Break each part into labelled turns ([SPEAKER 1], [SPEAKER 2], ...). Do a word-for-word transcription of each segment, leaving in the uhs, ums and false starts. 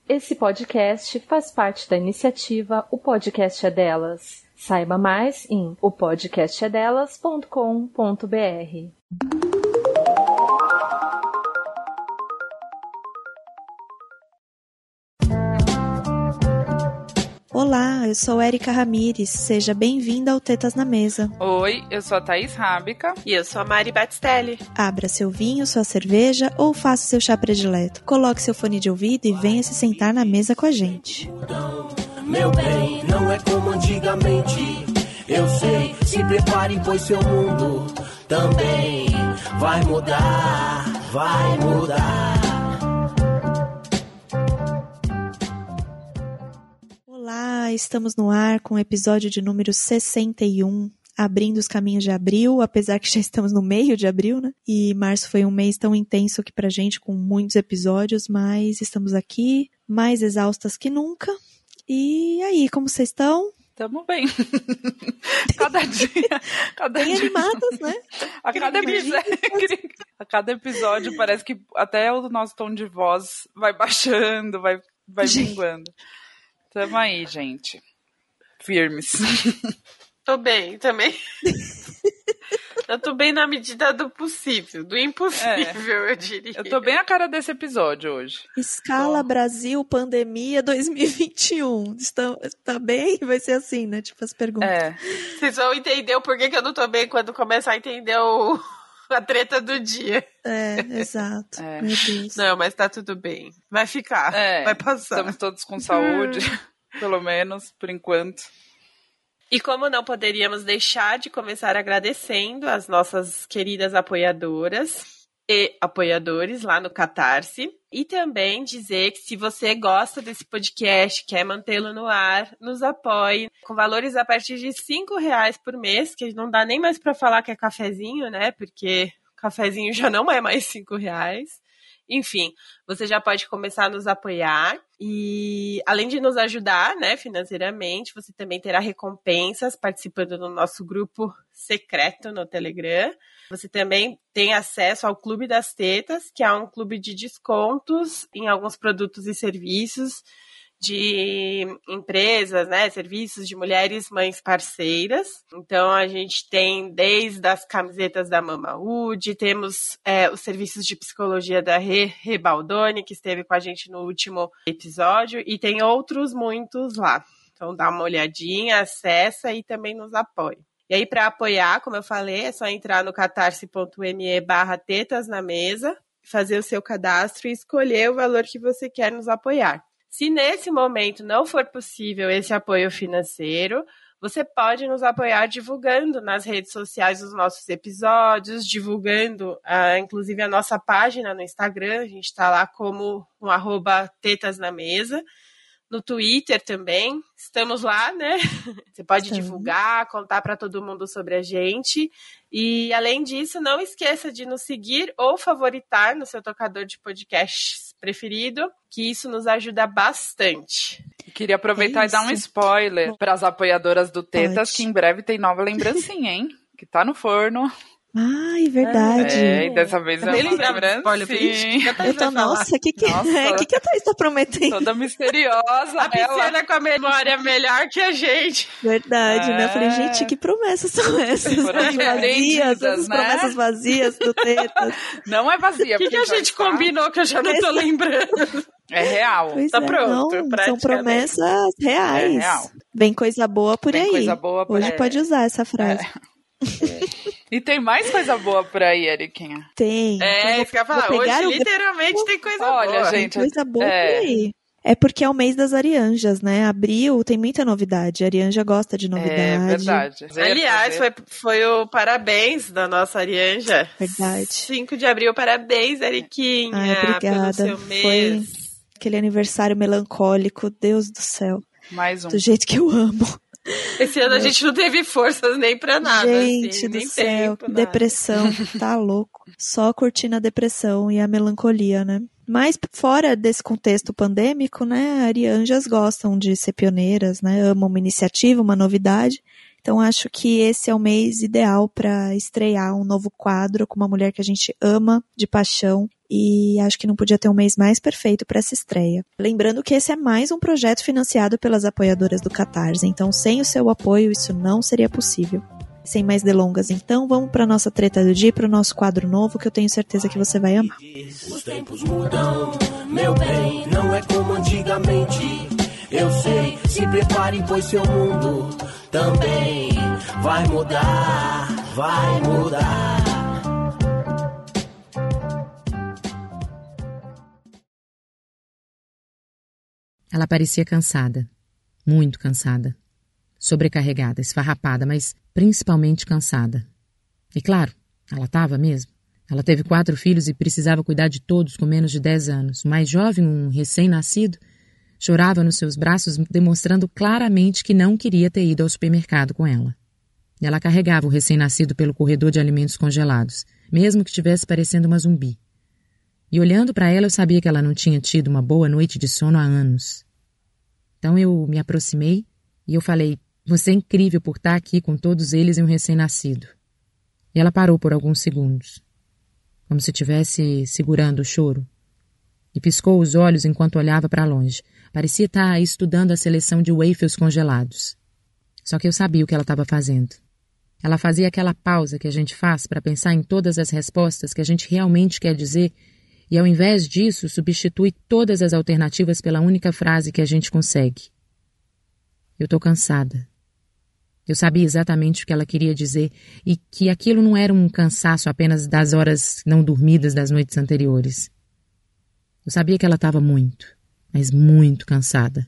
[SPEAKER 1] Esse podcast faz parte da iniciativa O Podcast é Delas. Saiba mais em o podcast é delas ponto com ponto b r.
[SPEAKER 2] Olá, eu sou Érica Ramires, seja bem-vinda ao Tetas na Mesa.
[SPEAKER 3] Oi, eu sou a Thaís Rábica.
[SPEAKER 4] E eu sou a Mari Batistelli.
[SPEAKER 2] Abra seu vinho, sua cerveja ou faça seu chá predileto. Coloque seu fone de ouvido e venha se sentar na mesa com a gente.
[SPEAKER 5] Meu bem, não é como antigamente. Eu sei, se prepare, pois seu mundo também vai mudar, vai mudar.
[SPEAKER 2] Olá, estamos no ar com o episódio de número sessenta e um, abrindo os caminhos de abril, apesar que já estamos no meio de abril, né? E março foi um mês tão intenso aqui pra gente, com muitos episódios, mas estamos aqui, mais exaustas que nunca. E aí, como vocês estão?
[SPEAKER 3] Tamo bem. Cada dia. Cada
[SPEAKER 2] bem
[SPEAKER 3] dia.
[SPEAKER 2] Animadas, né?
[SPEAKER 3] A cada, episódio, a cada episódio parece que até o nosso tom de voz vai baixando, vai, vai minguando. Tamo aí, gente. Firmes.
[SPEAKER 4] Tô bem também. Eu tô bem na medida do possível, do impossível, é, eu diria.
[SPEAKER 3] Eu tô bem a cara desse episódio hoje.
[SPEAKER 2] Escala tô. Brasil, pandemia dois mil e vinte e um. Está, tá bem? Vai ser assim, né? Tipo as perguntas.
[SPEAKER 3] É.
[SPEAKER 4] Vocês vão entender o porquê que eu não tô bem quando começar a entender o, a treta do dia.
[SPEAKER 2] É, exato. É. Meu Deus.
[SPEAKER 4] Não, mas tá tudo bem. Vai ficar,
[SPEAKER 3] é,
[SPEAKER 4] vai passar.
[SPEAKER 3] Estamos todos com saúde, pelo menos, por enquanto.
[SPEAKER 4] E como não poderíamos deixar de começar agradecendo as nossas queridas apoiadoras e apoiadores lá no Catarse. E também dizer que se você gosta desse podcast, quer mantê-lo no ar, nos apoie com valores a partir de cinco reais por mês, que não dá nem mais para falar que é cafezinho, né? Porque cafezinho já não é mais cinco reais. Enfim, você já pode começar a nos apoiar e, além de nos ajudar, né, financeiramente, você também terá recompensas participando do nosso grupo secreto no Telegram. Você também tem acesso ao Clube das Tetas, que é um clube de descontos em alguns produtos e serviços de empresas, né, serviços de mulheres mães parceiras. Então, a gente tem desde as camisetas da Mama Ud, temos é, os serviços de psicologia da Rê Rebaldoni, que esteve com a gente no último episódio, e tem outros muitos lá. Então, dá uma olhadinha, acessa e também nos apoia. E aí, para apoiar, como eu falei, é só entrar no catarse.me barra tetas na mesa, fazer o seu cadastro e escolher o valor que você quer nos apoiar. Se nesse momento não for possível esse apoio financeiro, você pode nos apoiar divulgando nas redes sociais os nossos episódios, divulgando uh, inclusive a nossa página no Instagram, a gente está lá como um arroba tetas na mesa, no Twitter também, estamos lá, né? Você pode Sim. divulgar, contar para todo mundo sobre a gente. E, além disso, não esqueça de nos seguir ou favoritar no seu tocador de podcasts preferido, que isso nos ajuda bastante.
[SPEAKER 3] Queria aproveitar é e dar um spoiler para as apoiadoras do Tetas, Pode. que em breve tem nova lembrancinha, hein? Que tá no forno.
[SPEAKER 2] Ai, verdade.
[SPEAKER 3] É, e dessa vez é uma lembrança.
[SPEAKER 2] Eu tô, nossa, o que que, é, que, que a Thaís tá prometendo?
[SPEAKER 3] Toda misteriosa.
[SPEAKER 4] A piscina com a memória melhor que a gente.
[SPEAKER 2] Verdade, é. né? Eu falei, gente, que promessas são essas?
[SPEAKER 3] Foram
[SPEAKER 2] vazias, essas
[SPEAKER 3] né?
[SPEAKER 2] promessas vazias do Tetas.
[SPEAKER 3] Não é vazia.
[SPEAKER 4] O que, que a gente está... combinou que eu já não tô lembrando?
[SPEAKER 3] É real.
[SPEAKER 2] Pois
[SPEAKER 4] tá
[SPEAKER 2] é,
[SPEAKER 4] pronto,
[SPEAKER 2] não, são promessas reais.
[SPEAKER 3] É real.
[SPEAKER 2] Vem coisa boa por
[SPEAKER 3] Vem
[SPEAKER 2] aí.
[SPEAKER 3] Coisa boa por
[SPEAKER 2] Hoje
[SPEAKER 3] aí.
[SPEAKER 2] pode usar essa frase.
[SPEAKER 3] É. É. E tem mais coisa boa por aí, Eriquinha?
[SPEAKER 2] Tem.
[SPEAKER 4] É, isso que eu ia falar. Hoje,
[SPEAKER 2] o...
[SPEAKER 4] literalmente, tem coisa
[SPEAKER 3] Olha,
[SPEAKER 4] boa.
[SPEAKER 3] gente,
[SPEAKER 2] tem coisa boa
[SPEAKER 3] é...
[SPEAKER 2] por aí. É porque é o mês das Arianjas, né? Abril tem muita novidade. A Arianja gosta de novidade.
[SPEAKER 3] É verdade.
[SPEAKER 4] Aliás, foi, foi o parabéns da nossa Arianja.
[SPEAKER 2] Verdade.
[SPEAKER 4] cinco de abril, parabéns, Eriquinha.
[SPEAKER 2] Ai, obrigada.
[SPEAKER 4] Pelo seu mês.
[SPEAKER 2] Foi aquele aniversário melancólico, Deus do céu.
[SPEAKER 3] Mais um.
[SPEAKER 2] Do jeito que eu amo.
[SPEAKER 4] Esse ano a gente não teve forças nem pra nada.
[SPEAKER 2] Gente
[SPEAKER 4] assim,
[SPEAKER 2] do
[SPEAKER 4] nem
[SPEAKER 2] céu,
[SPEAKER 4] tempo,
[SPEAKER 2] depressão, tá louco. Só curtindo a depressão e a melancolia, né? Mas fora desse contexto pandêmico, né, arianjas gostam de ser pioneiras, né, amam uma iniciativa, uma novidade. Então acho que esse é o mês ideal para estrear um novo quadro com uma mulher que a gente ama de paixão e acho que não podia ter um mês mais perfeito para essa estreia. Lembrando que esse é mais um projeto financiado pelas apoiadoras do Catarse, então sem o seu apoio isso não seria possível. Sem mais delongas, então, vamos para nossa treta do dia, para o nosso quadro novo, que eu tenho certeza que você vai amar.
[SPEAKER 5] Os tempos mudam, meu bem, não é como antigamente. Eu sei, se prepare, pois seu mundo também vai mudar, vai mudar.
[SPEAKER 6] Ela parecia cansada, muito cansada. Sobrecarregada, esfarrapada, mas principalmente cansada. E claro, ela estava mesmo. Ela teve quatro filhos e precisava cuidar de todos com menos de dez anos. O mais jovem, um recém-nascido, chorava nos seus braços, demonstrando claramente que não queria ter ido ao supermercado com ela. E ela carregava o recém-nascido pelo corredor de alimentos congelados, mesmo que estivesse parecendo uma zumbi. E olhando para ela, eu sabia que ela não tinha tido uma boa noite de sono há anos. Então eu me aproximei e eu falei: "Você é incrível por estar aqui com todos eles e um recém-nascido." E ela parou por alguns segundos, como se estivesse segurando o choro, e piscou os olhos enquanto olhava para longe. Parecia estar estudando a seleção de waffles congelados. Só que eu sabia o que ela estava fazendo. Ela fazia aquela pausa que a gente faz para pensar em todas as respostas que a gente realmente quer dizer, e ao invés disso substitui todas as alternativas pela única frase que a gente consegue. Eu tô cansada. Eu sabia exatamente o que ela queria dizer e que aquilo não era um cansaço apenas das horas não dormidas das noites anteriores. Eu sabia que ela estava muito, mas muito cansada.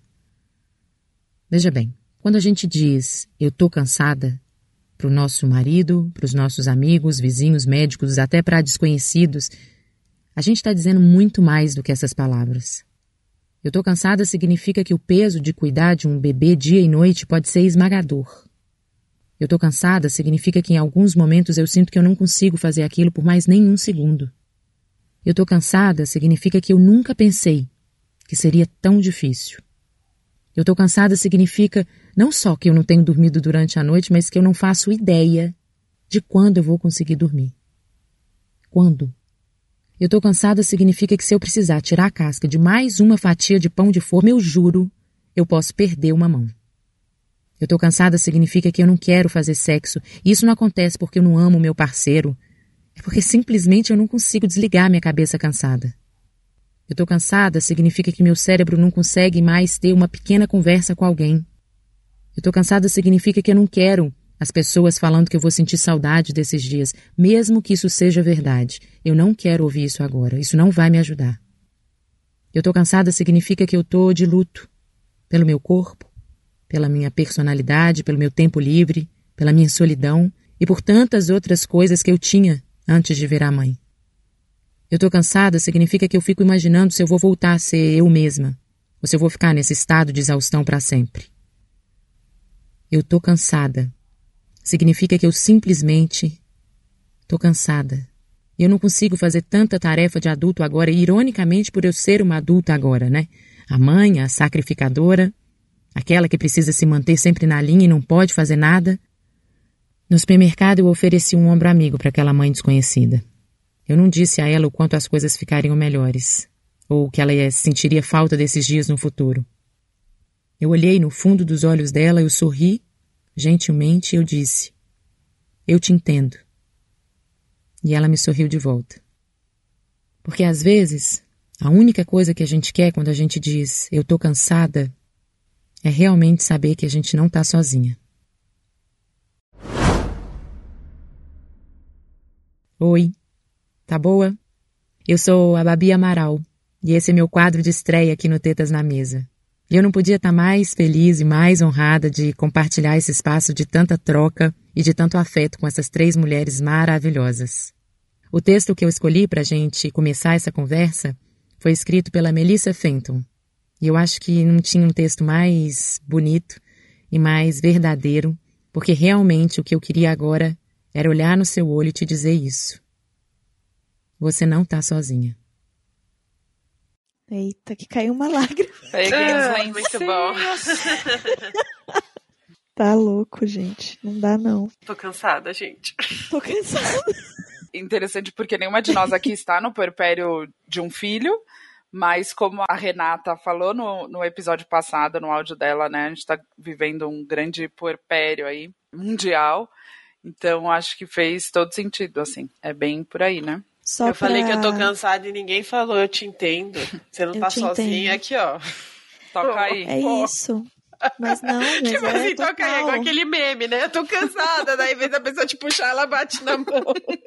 [SPEAKER 6] Veja bem, quando a gente diz "eu tô cansada", para o nosso marido, para os nossos amigos, vizinhos, médicos, até para desconhecidos, a gente está dizendo muito mais do que essas palavras. Eu tô cansada significa que o peso de cuidar de um bebê dia e noite pode ser esmagador. Eu tô cansada significa que em alguns momentos eu sinto que eu não consigo fazer aquilo por mais nenhum segundo. Eu tô cansada significa que eu nunca pensei que seria tão difícil. Eu tô cansada significa não só que eu não tenho dormido durante a noite, mas que eu não faço ideia de quando eu vou conseguir dormir. Quando? Eu tô cansada significa que se eu precisar tirar a casca de mais uma fatia de pão de forma, eu juro, eu posso perder uma mão. Eu tô cansada significa que eu não quero fazer sexo, e isso não acontece porque eu não amo o meu parceiro, é porque simplesmente eu não consigo desligar minha cabeça cansada. Eu tô cansada significa que meu cérebro não consegue mais ter uma pequena conversa com alguém. Eu tô cansada significa que eu não quero as pessoas falando que eu vou sentir saudade desses dias, mesmo que isso seja verdade. Eu não quero ouvir isso agora, isso não vai me ajudar. Eu tô cansada significa que eu tô de luto pelo meu corpo, pela minha personalidade, pelo meu tempo livre, pela minha solidão e por tantas outras coisas que eu tinha antes de virar mãe. Eu tô cansada significa que eu fico imaginando se eu vou voltar a ser eu mesma, ou se eu vou ficar nesse estado de exaustão para sempre. Eu tô cansada significa que eu simplesmente tô cansada. E eu não consigo fazer tanta tarefa de adulto agora, ironicamente por eu ser uma adulta agora, né? A mãe, a sacrificadora, aquela que precisa se manter sempre na linha e não pode fazer nada. No supermercado eu ofereci um ombro amigo para aquela mãe desconhecida. Eu não disse a ela o quanto as coisas ficariam melhores, ou que ela sentiria falta desses dias no futuro. Eu olhei no fundo dos olhos dela, eu sorri, gentilmente, e eu disse: "Eu te entendo." E ela me sorriu de volta. Porque às vezes, a única coisa que a gente quer quando a gente diz "eu tô cansada" é realmente saber que a gente não tá sozinha. Oi, tá boa? Eu sou a Babi Amaral e esse é meu quadro de estreia aqui no Tetas na Mesa. E eu não podia estar mais feliz e mais honrada de compartilhar esse espaço de tanta troca e de tanto afeto com essas três mulheres maravilhosas. O texto que eu escolhi para a gente começar essa conversa foi escrito pela Melissa Fenton. E eu acho que não tinha um texto mais bonito e mais verdadeiro, porque realmente o que eu queria agora era olhar no seu olho e te dizer isso. Você não tá sozinha.
[SPEAKER 2] Eita, que caiu uma lágrima.
[SPEAKER 4] Ah, muito bom.
[SPEAKER 2] Tá louco, gente. Não dá, não.
[SPEAKER 4] Tô cansada, gente.
[SPEAKER 2] Tô cansada.
[SPEAKER 3] interessante porque nenhuma de nós aqui está no puerpério de um filho, mas como a Renata falou no, no episódio passado, no áudio dela, né, a gente está vivendo um grande puerpério aí, mundial, então acho que fez todo sentido, assim, é bem por aí, né?
[SPEAKER 2] Só
[SPEAKER 4] eu
[SPEAKER 2] pra...
[SPEAKER 4] falei que eu tô cansada e ninguém falou, eu te entendo. Você não
[SPEAKER 2] eu
[SPEAKER 4] tá
[SPEAKER 2] te
[SPEAKER 4] sozinha
[SPEAKER 2] entendo.
[SPEAKER 4] aqui, ó.
[SPEAKER 3] Toca aí.
[SPEAKER 2] É isso. Mas não, mas
[SPEAKER 4] Tipo
[SPEAKER 2] é
[SPEAKER 4] assim,
[SPEAKER 2] total.
[SPEAKER 4] toca aí, igual aquele meme, né? Eu tô cansada, daí, em vez da pessoa te puxar, ela bate na mão.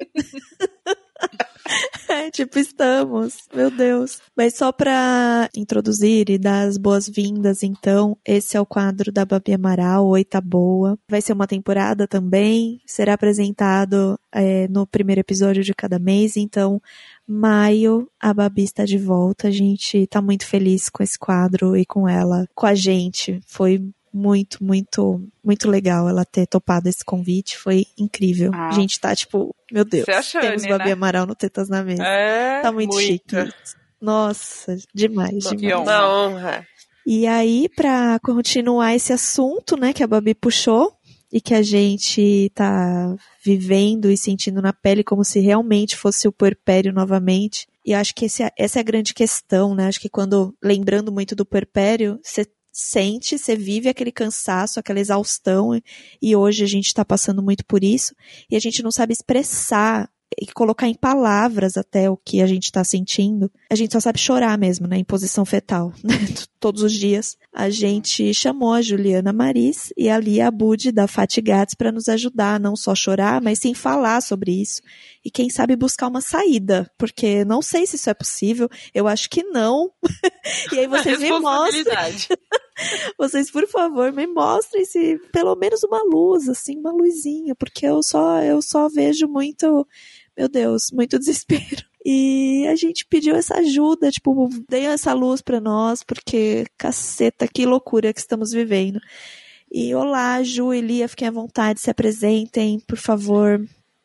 [SPEAKER 2] É, tipo, estamos. Meu Deus. Mas só pra introduzir e dar as boas-vindas, então, esse é o quadro da Babi Amaral, Oi, tá boa. Vai ser uma temporada também, será apresentado é, no primeiro episódio de cada mês, então, maio, a Babi está de volta. A gente tá muito feliz com esse quadro e com ela, com a gente. Foi muito, muito, muito legal ela ter topado esse convite, foi incrível.
[SPEAKER 3] Ah.
[SPEAKER 2] A gente tá, tipo, meu Deus,
[SPEAKER 3] Você é a Shane,
[SPEAKER 2] temos Babi
[SPEAKER 3] né?
[SPEAKER 2] Amaral no Tetas na Mesa.
[SPEAKER 3] É,
[SPEAKER 2] Tá muito,
[SPEAKER 4] muito.
[SPEAKER 2] chique. Nossa, demais,
[SPEAKER 3] Que
[SPEAKER 2] demais.
[SPEAKER 3] honra.
[SPEAKER 4] Uma honra.
[SPEAKER 2] E aí, pra continuar esse assunto, né, que a Babi puxou, e que a gente tá vivendo e sentindo na pele como se realmente fosse o puerpério novamente. E acho que esse, essa é a grande questão, né? Acho que quando, lembrando muito do puerpério, você sente, você vive aquele cansaço, aquela exaustão, e hoje a gente tá passando muito por isso, e a gente não sabe expressar e colocar em palavras até o que a gente tá sentindo. A gente só sabe chorar mesmo, né, em posição fetal, né, todos os dias. A gente chamou a Juliana Maris e a Lia Abud da Fatigates para nos ajudar a não só chorar, mas sim falar sobre isso. E quem sabe buscar uma saída, porque não sei se isso é possível, eu acho que não. E aí vocês me mostrem, vocês por favor me mostrem se pelo menos uma luz, assim, uma luzinha, porque eu só, eu só vejo muito, meu Deus, muito desespero. E a gente pediu essa ajuda, tipo, dê essa luz pra nós, porque caceta, que loucura que estamos vivendo. E olá, Ju e Lia, fiquem à vontade, se apresentem, por favor,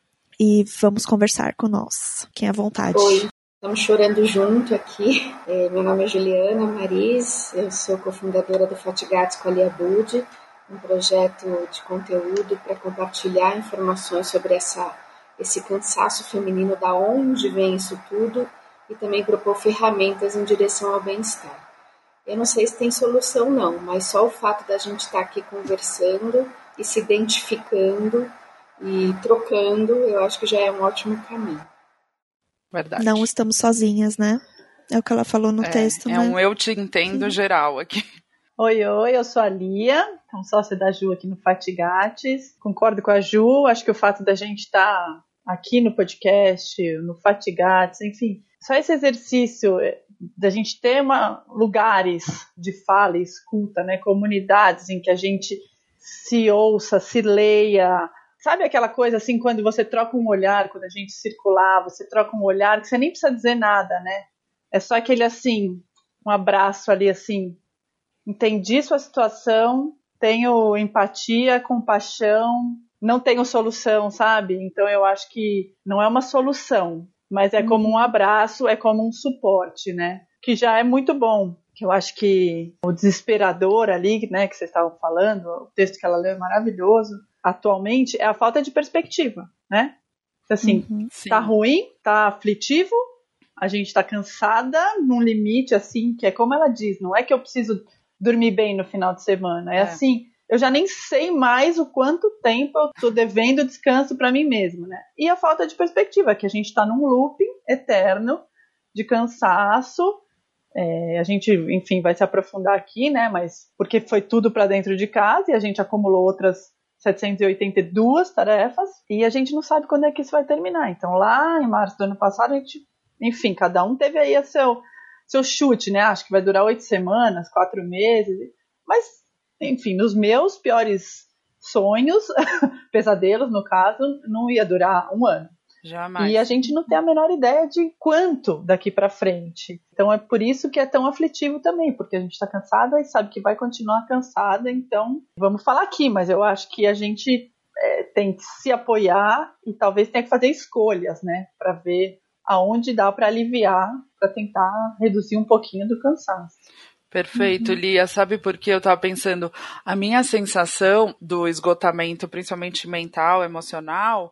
[SPEAKER 2] e vamos conversar com nós. Fiquem à vontade.
[SPEAKER 7] Oi, estamos chorando junto aqui. É, meu nome é Juliana Maris, eu sou cofundadora do Fatigates com a Lia Abud, um projeto de conteúdo para compartilhar informações sobre essa esse cansaço feminino, da onde vem isso tudo, e também propor ferramentas em direção ao bem-estar. Eu não sei se tem solução não, mas só o fato da gente estar aqui conversando e se identificando e trocando, eu acho que já é um ótimo caminho.
[SPEAKER 3] Verdade.
[SPEAKER 2] Não estamos sozinhas, né? É o que ela falou no
[SPEAKER 3] é,
[SPEAKER 2] texto,
[SPEAKER 3] é
[SPEAKER 2] né?
[SPEAKER 3] É um eu te entendo geral aqui.
[SPEAKER 8] Oi, oi, eu sou a Lia, então sócia da Ju aqui no Fatigates. Concordo com a Ju, acho que o fato da gente estar tá aqui no podcast, no Fatigates, enfim, só esse exercício da gente ter uma, lugares de fala e escuta, né, comunidades em que a gente se ouça, se leia, sabe aquela coisa assim, quando você troca um olhar, quando a gente circular, você troca um olhar que você nem precisa dizer nada, né, é só aquele assim, um abraço ali assim, entendi sua situação, tenho empatia, compaixão, não tenho solução, sabe? Então eu acho que não é uma solução, mas é como um abraço, é como um suporte, né? Que já é muito bom. Que eu acho que o desesperador ali, né, que vocês estavam falando, o texto que ela leu é maravilhoso, atualmente é a falta de perspectiva, né? Assim,
[SPEAKER 2] Uhum,
[SPEAKER 8] tá ruim, tá aflitivo, a gente tá cansada num limite assim, que é como ela diz, não é que eu preciso dormir bem no final de semana, é, é. assim, eu já nem sei mais o quanto tempo eu tô devendo descanso para mim mesma, né? E a falta de perspectiva, que a gente tá num looping eterno de cansaço, é, a gente, enfim, vai se aprofundar aqui, né? Mas porque foi tudo para dentro de casa e a gente acumulou outras setecentas e oitenta e duas tarefas e a gente não sabe quando é que isso vai terminar. Então lá em março do ano passado a gente, enfim, cada um teve aí a seu seu chute, né? Acho que vai durar oito semanas, quatro meses. Mas, enfim, nos meus piores sonhos, pesadelos, no caso, não ia durar um ano.
[SPEAKER 3] Jamais.
[SPEAKER 8] E a gente não tem a menor ideia de quanto daqui para frente. Então é por isso que é tão aflitivo também, porque a gente está cansada e sabe que vai continuar cansada. Então, vamos falar aqui, mas eu acho que a gente é, tem que se apoiar e talvez tenha que fazer escolhas, né? Para ver aonde dá para aliviar, para tentar reduzir um pouquinho do cansaço.
[SPEAKER 3] Perfeito, uhum. Lia, sabe por que eu estava pensando? A minha sensação do esgotamento, principalmente mental, emocional,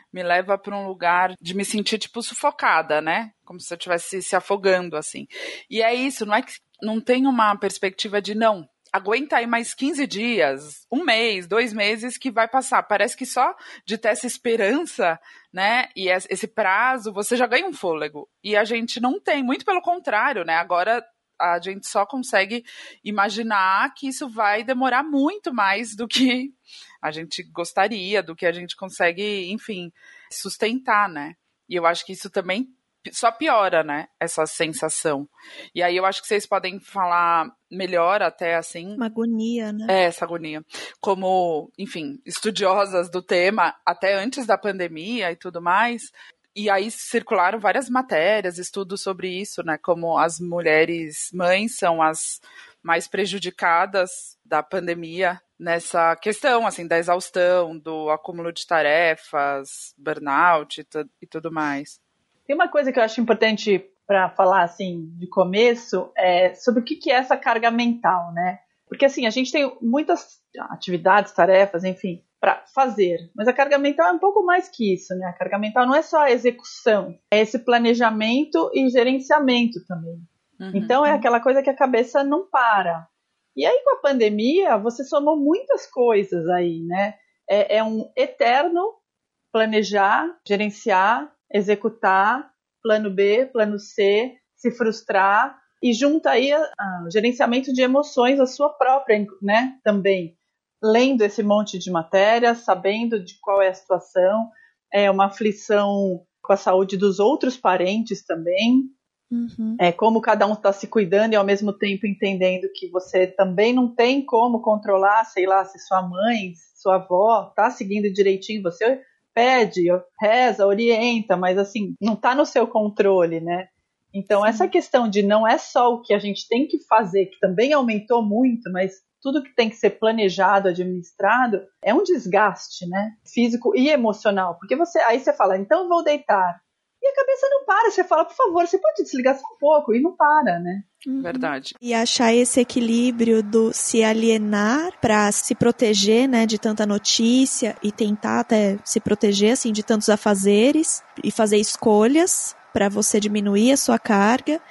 [SPEAKER 3] me leva para um lugar de me sentir, tipo, sufocada, né? Como se eu estivesse se afogando, assim. E é isso, não é que não tem uma perspectiva de, não, aguenta aí mais quinze dias, um mês, dois meses que vai passar. Parece que só de ter essa esperança, né, e esse prazo, você já ganha um fôlego. E a gente não tem, muito pelo contrário, né? Agora a gente só consegue imaginar que isso vai demorar muito mais do que a gente gostaria, do que a gente consegue, enfim, sustentar, né? E eu acho que isso também só piora, né, essa sensação. E aí eu acho que vocês podem falar melhor até, assim...
[SPEAKER 2] Uma agonia, né?
[SPEAKER 3] É, essa agonia. Como, enfim, estudiosas do tema, até antes da pandemia e tudo mais. E aí circularam várias matérias, estudos sobre isso, né, como as mulheres mães são as mais prejudicadas da pandemia nessa questão, assim, da exaustão, do acúmulo de tarefas, burnout e, tu, e tudo mais.
[SPEAKER 8] Tem uma coisa que eu acho importante para falar, assim, de começo, é sobre o que é essa carga mental, né? Porque, assim, a gente tem muitas atividades, tarefas, enfim, para fazer. Mas a carga mental é um pouco mais que isso, né? A carga mental não é só a execução, é esse planejamento e gerenciamento também. Uhum. Então, é aquela coisa que a cabeça não para. E aí, com a pandemia, você somou muitas coisas aí, né? É, é um eterno planejar, gerenciar, executar, plano B, plano C, se frustrar, e junta aí o gerenciamento de emoções, a sua própria, né, também, lendo esse monte de matéria, sabendo de qual é a situação, é uma aflição com a saúde dos outros parentes também, uhum. É como cada um está se cuidando e ao mesmo tempo entendendo que você também não tem como controlar, sei lá, se sua mãe, sua avó está seguindo direitinho, você pede, reza, orienta, mas assim, não está no seu controle, né? Então, sim, essa questão de não é só o que a gente tem que fazer, que também aumentou muito, mas tudo que tem que ser planejado, administrado, é um desgaste, né? Físico e emocional. Porque você, aí você fala, então eu vou deitar. E a cabeça não para, você fala, por favor, você pode desligar só um pouco, e não para, né?
[SPEAKER 3] Verdade.
[SPEAKER 2] E achar esse equilíbrio do se alienar para se proteger, né, de tanta notícia e tentar até se proteger, assim, de tantos afazeres e fazer escolhas para você diminuir a sua carga,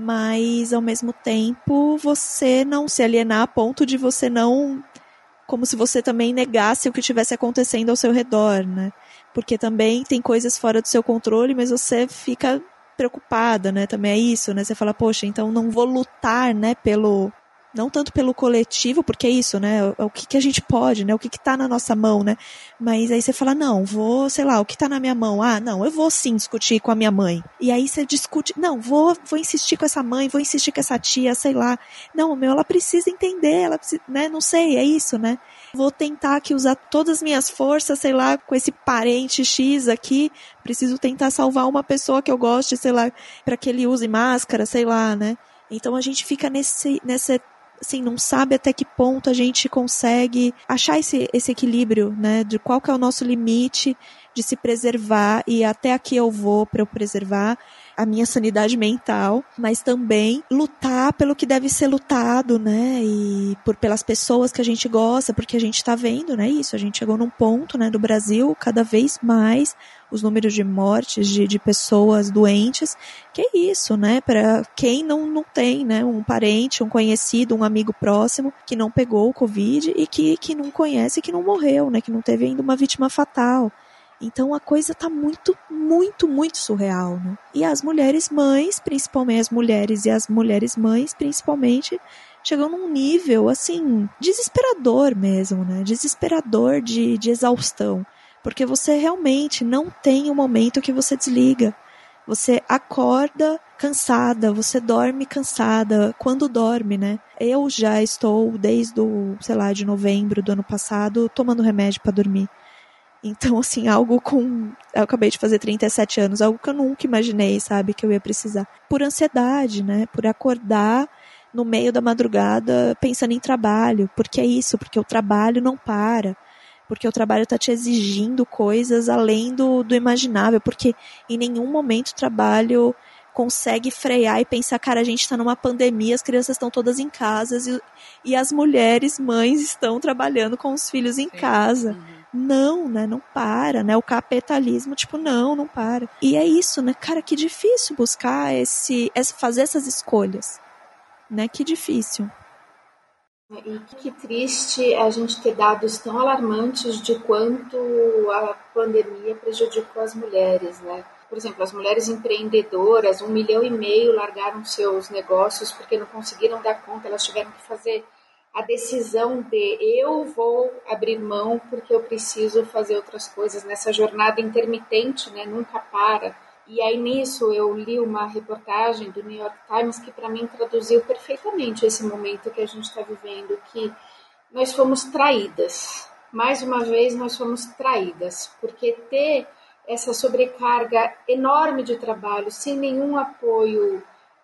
[SPEAKER 2] mas ao mesmo tempo você não se alienar a ponto de você não, como se você também negasse o que estivesse acontecendo ao seu redor, né? Porque também tem coisas fora do seu controle, mas você fica preocupada, né? Também é isso, né? Você fala, poxa, então não vou lutar, né, pelo... Não tanto pelo coletivo, porque é isso, né? O, o que, que a gente pode, né? O que, que tá na nossa mão, né? Mas aí você fala, não, vou, sei lá, o que tá na minha mão? Ah, não, eu vou sim discutir com a minha mãe. E aí você discute, não, vou, vou insistir com essa mãe, vou insistir com essa tia, sei lá. Não, meu, ela precisa entender, ela precisa, né? Não sei, é isso, né? Vou tentar aqui usar todas as minhas forças, sei lá, com esse parente X aqui, preciso tentar salvar uma pessoa que eu goste, sei lá, para que ele use máscara, sei lá, né? Então a gente fica nesse, nesse assim, não sabe até que ponto a gente consegue achar esse, esse equilíbrio, né, de qual que é o nosso limite de se preservar e até aqui eu vou para eu preservar a minha sanidade mental, mas também lutar pelo que deve ser lutado, né, e por, pelas pessoas que a gente gosta, porque a gente tá vendo, né, isso, a gente chegou num ponto, né, do Brasil, cada vez mais os números de mortes de, de pessoas doentes, que é isso, né, para quem não, não tem, né, um parente, um conhecido, um amigo próximo que não pegou o Covid e que, que não conhece, que não morreu, né, que não teve ainda uma vítima fatal. Então a coisa tá muito, muito, muito surreal, né? E as mulheres mães, principalmente as mulheres e as mulheres mães, principalmente, chegam num nível, assim, desesperador mesmo, né? Desesperador de, de exaustão. Porque você realmente não tem um momento que você desliga. Você acorda cansada, você dorme cansada, quando dorme, né? Eu já estou desde, o, sei lá, de novembro do ano passado, tomando remédio para dormir. Então, assim, algo com... Eu acabei de fazer trinta e sete anos, algo que eu nunca imaginei, sabe, que eu ia precisar. Por ansiedade, né? Por acordar no meio da madrugada pensando em trabalho. Porque é isso, porque o trabalho não para. Porque o trabalho está te exigindo coisas além do, do imaginável. Porque em nenhum momento o trabalho consegue frear e pensar, cara, a gente está numa pandemia, as crianças estão todas em casa e, e as mulheres, mães, estão trabalhando com os filhos em Sim. casa. Uhum. não, né, não para, né, o capitalismo, tipo, não, não para. E é isso, né, cara, que difícil buscar esse, fazer essas escolhas, né, que difícil.
[SPEAKER 7] E que triste a gente ter dados tão alarmantes de quanto a pandemia prejudicou as mulheres, né? Por exemplo, as mulheres empreendedoras, um milhão e meio largaram seus negócios porque não conseguiram dar conta, elas tiveram que fazer a decisão de eu vou abrir mão porque eu preciso fazer outras coisas nessa jornada intermitente, né? Nunca para. E aí nisso eu li uma reportagem do New York Times que para mim traduziu perfeitamente esse momento que a gente está vivendo, que nós fomos traídas. Mais uma vez nós fomos traídas, porque ter essa sobrecarga enorme de trabalho sem nenhum apoio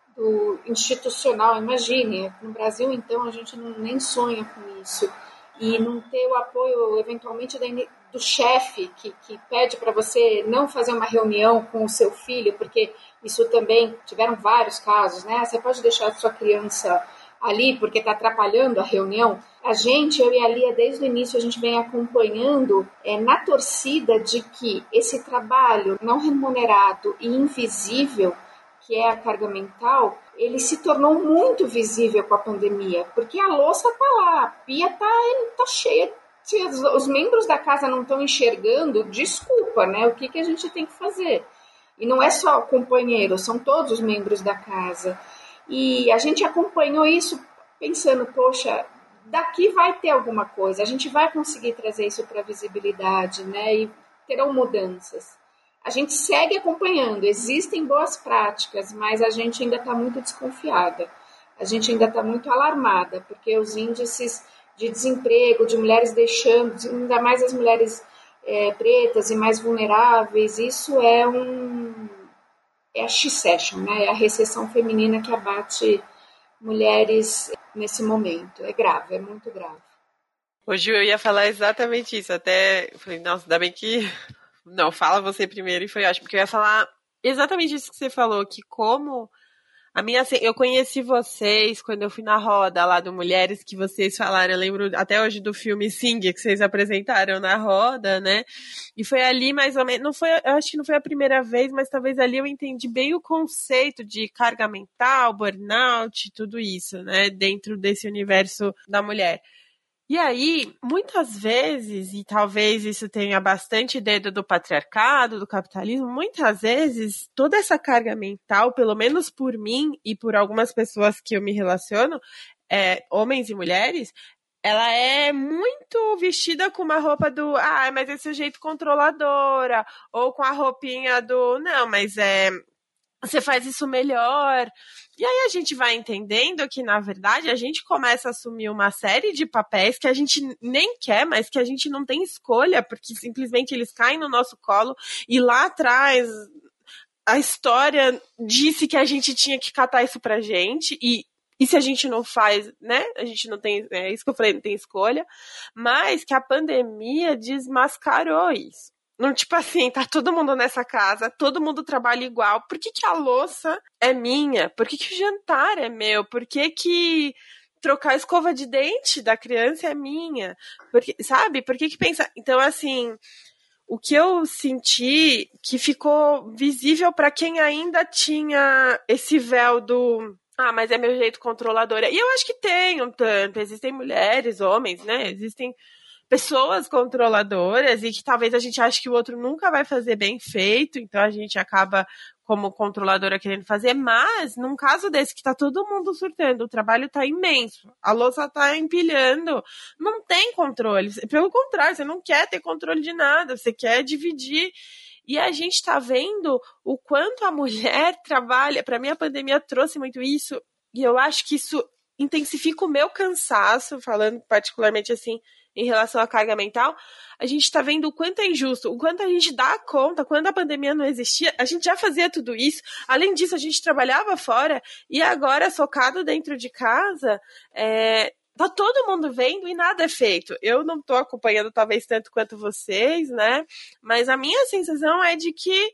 [SPEAKER 7] do institucional, imagine, no Brasil então a gente não, nem sonha com isso, e não ter o apoio eventualmente da do chefe que, que pede para você não fazer uma reunião com o seu filho, porque isso também, tiveram vários casos, né? Você pode deixar a sua criança ali porque está atrapalhando a reunião. A gente, eu e a Lia, desde o início, a gente vem acompanhando é, na torcida de que esse trabalho não remunerado e invisível, que é a carga mental, ele se tornou muito visível com a pandemia, porque a louça está lá, a pia está tá cheia. Se os, os membros da casa não estão enxergando, desculpa, né? O que, que a gente tem que fazer? E não é só o companheiro, são todos os membros da casa. E a gente acompanhou isso pensando, poxa, daqui vai ter alguma coisa, a gente vai conseguir trazer isso para a visibilidade, né? E terão mudanças. A gente segue acompanhando, existem boas práticas, mas a gente ainda está muito desconfiada. A gente ainda está muito alarmada, porque os índices de desemprego, de mulheres deixando, ainda mais as mulheres é, pretas e mais vulneráveis, isso é um é a She-Session, né? É a recessão feminina que abate mulheres nesse momento. É grave, é muito grave.
[SPEAKER 4] Hoje eu ia falar exatamente isso, até falei, nossa, ainda bem que não, fala você primeiro, e foi ótimo, porque eu ia falar exatamente isso que você falou, que como a minha, assim, eu conheci vocês quando eu fui na roda lá do Mulheres, que vocês falaram, eu lembro até hoje do filme Sing, que vocês apresentaram na roda, né, e foi ali mais ou menos, não foi, eu acho que não foi a primeira vez, mas talvez ali eu entendi bem o conceito de carga mental, burnout, tudo isso, né, dentro desse universo da mulher. E aí, muitas vezes, e talvez isso tenha bastante dedo do patriarcado, do capitalismo, muitas vezes toda essa carga mental, pelo menos por mim e por algumas pessoas que eu me relaciono, é, homens e mulheres, ela é muito vestida com uma roupa do, ah, mas esse é o jeito controladora, ou com a roupinha do, não, mas é... você faz isso melhor. E aí a gente vai entendendo que, na verdade, a gente começa a assumir uma série de papéis que a gente nem quer, mas que a gente não tem escolha, porque simplesmente eles caem no nosso colo e lá atrás a história disse que a gente tinha que catar isso pra gente e E se a gente não faz, né? A gente não tem, é isso que eu falei, não tem escolha, mas que a pandemia desmascarou isso. Não, tipo assim, tá todo mundo nessa casa, todo mundo trabalha igual. Por que que a louça é minha? Por que que o jantar é meu? Por que que trocar a escova de dente da criança é minha? Porque, sabe? Por que que pensa... Então, assim, o que eu senti que ficou visível para quem ainda tinha esse véu do... Ah, mas é meu jeito controladora. E eu acho que tem um tanto. Existem mulheres, homens, né? Existem pessoas controladoras e que talvez a gente ache que o outro nunca vai fazer bem feito, então a gente acaba como controladora querendo fazer, mas num caso desse que tá todo mundo surtando, o trabalho tá imenso, a louça tá empilhando, não tem controle, pelo contrário, você não quer ter controle de nada, você quer dividir. E a gente tá vendo o quanto a mulher trabalha, para mim a pandemia trouxe muito isso, e eu acho que isso intensifica o meu cansaço, falando particularmente assim, em relação à carga mental, a gente está vendo o quanto é injusto, o quanto a gente dá conta, quando a pandemia não existia, a gente já fazia tudo isso, além disso a gente trabalhava fora, e agora, socado dentro de casa, é, tá todo mundo vendo e nada é feito. Eu não tô acompanhando talvez tanto quanto vocês, né, mas a minha sensação é de que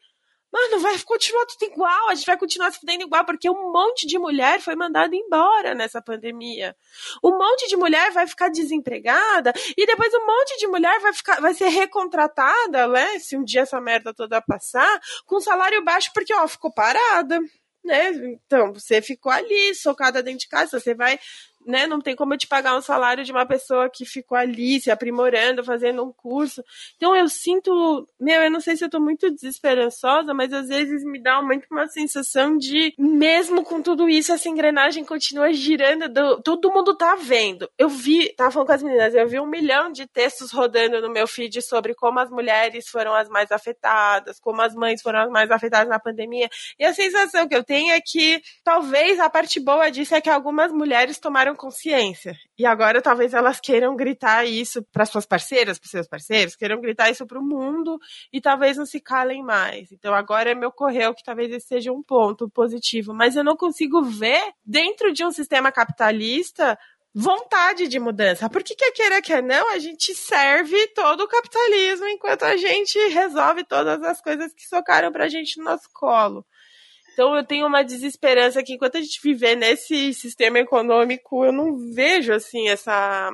[SPEAKER 4] mano, vai continuar tudo igual, a gente vai continuar se fudendo igual, porque um monte de mulher foi mandada embora nessa pandemia. Um monte de mulher vai ficar desempregada, e depois um monte de mulher vai, ficar, vai ser recontratada, né, se um dia essa merda toda passar, com salário baixo, porque, ó, ficou parada, né? Então, você ficou ali, socada dentro de casa, você vai... Né, não tem como eu te pagar um salário de uma pessoa que ficou ali se aprimorando, fazendo um curso. Então eu sinto, meu, eu não sei se eu tô muito desesperançosa, mas às vezes me dá muito uma sensação de, mesmo com tudo isso, essa engrenagem continua girando, do, todo mundo tá vendo. Eu vi, tava falando com as meninas, eu vi um milhão de textos rodando no meu feed sobre como as mulheres foram as mais afetadas, como as mães foram as mais afetadas na pandemia, e a sensação que eu tenho é que talvez a parte boa disso é que algumas mulheres tomaram consciência. E agora talvez elas queiram gritar isso para suas parceiras, para seus parceiros, queiram gritar isso para o mundo e talvez não se calem mais. Então agora me ocorreu que talvez esse seja um ponto positivo, mas eu não consigo ver dentro de um sistema capitalista vontade de mudança. Porque quer queira, quer não, a gente serve todo o capitalismo enquanto a gente resolve todas as coisas que socaram pra gente no nosso colo. Então eu tenho uma desesperança que enquanto a gente viver nesse sistema econômico, eu não vejo, assim, essa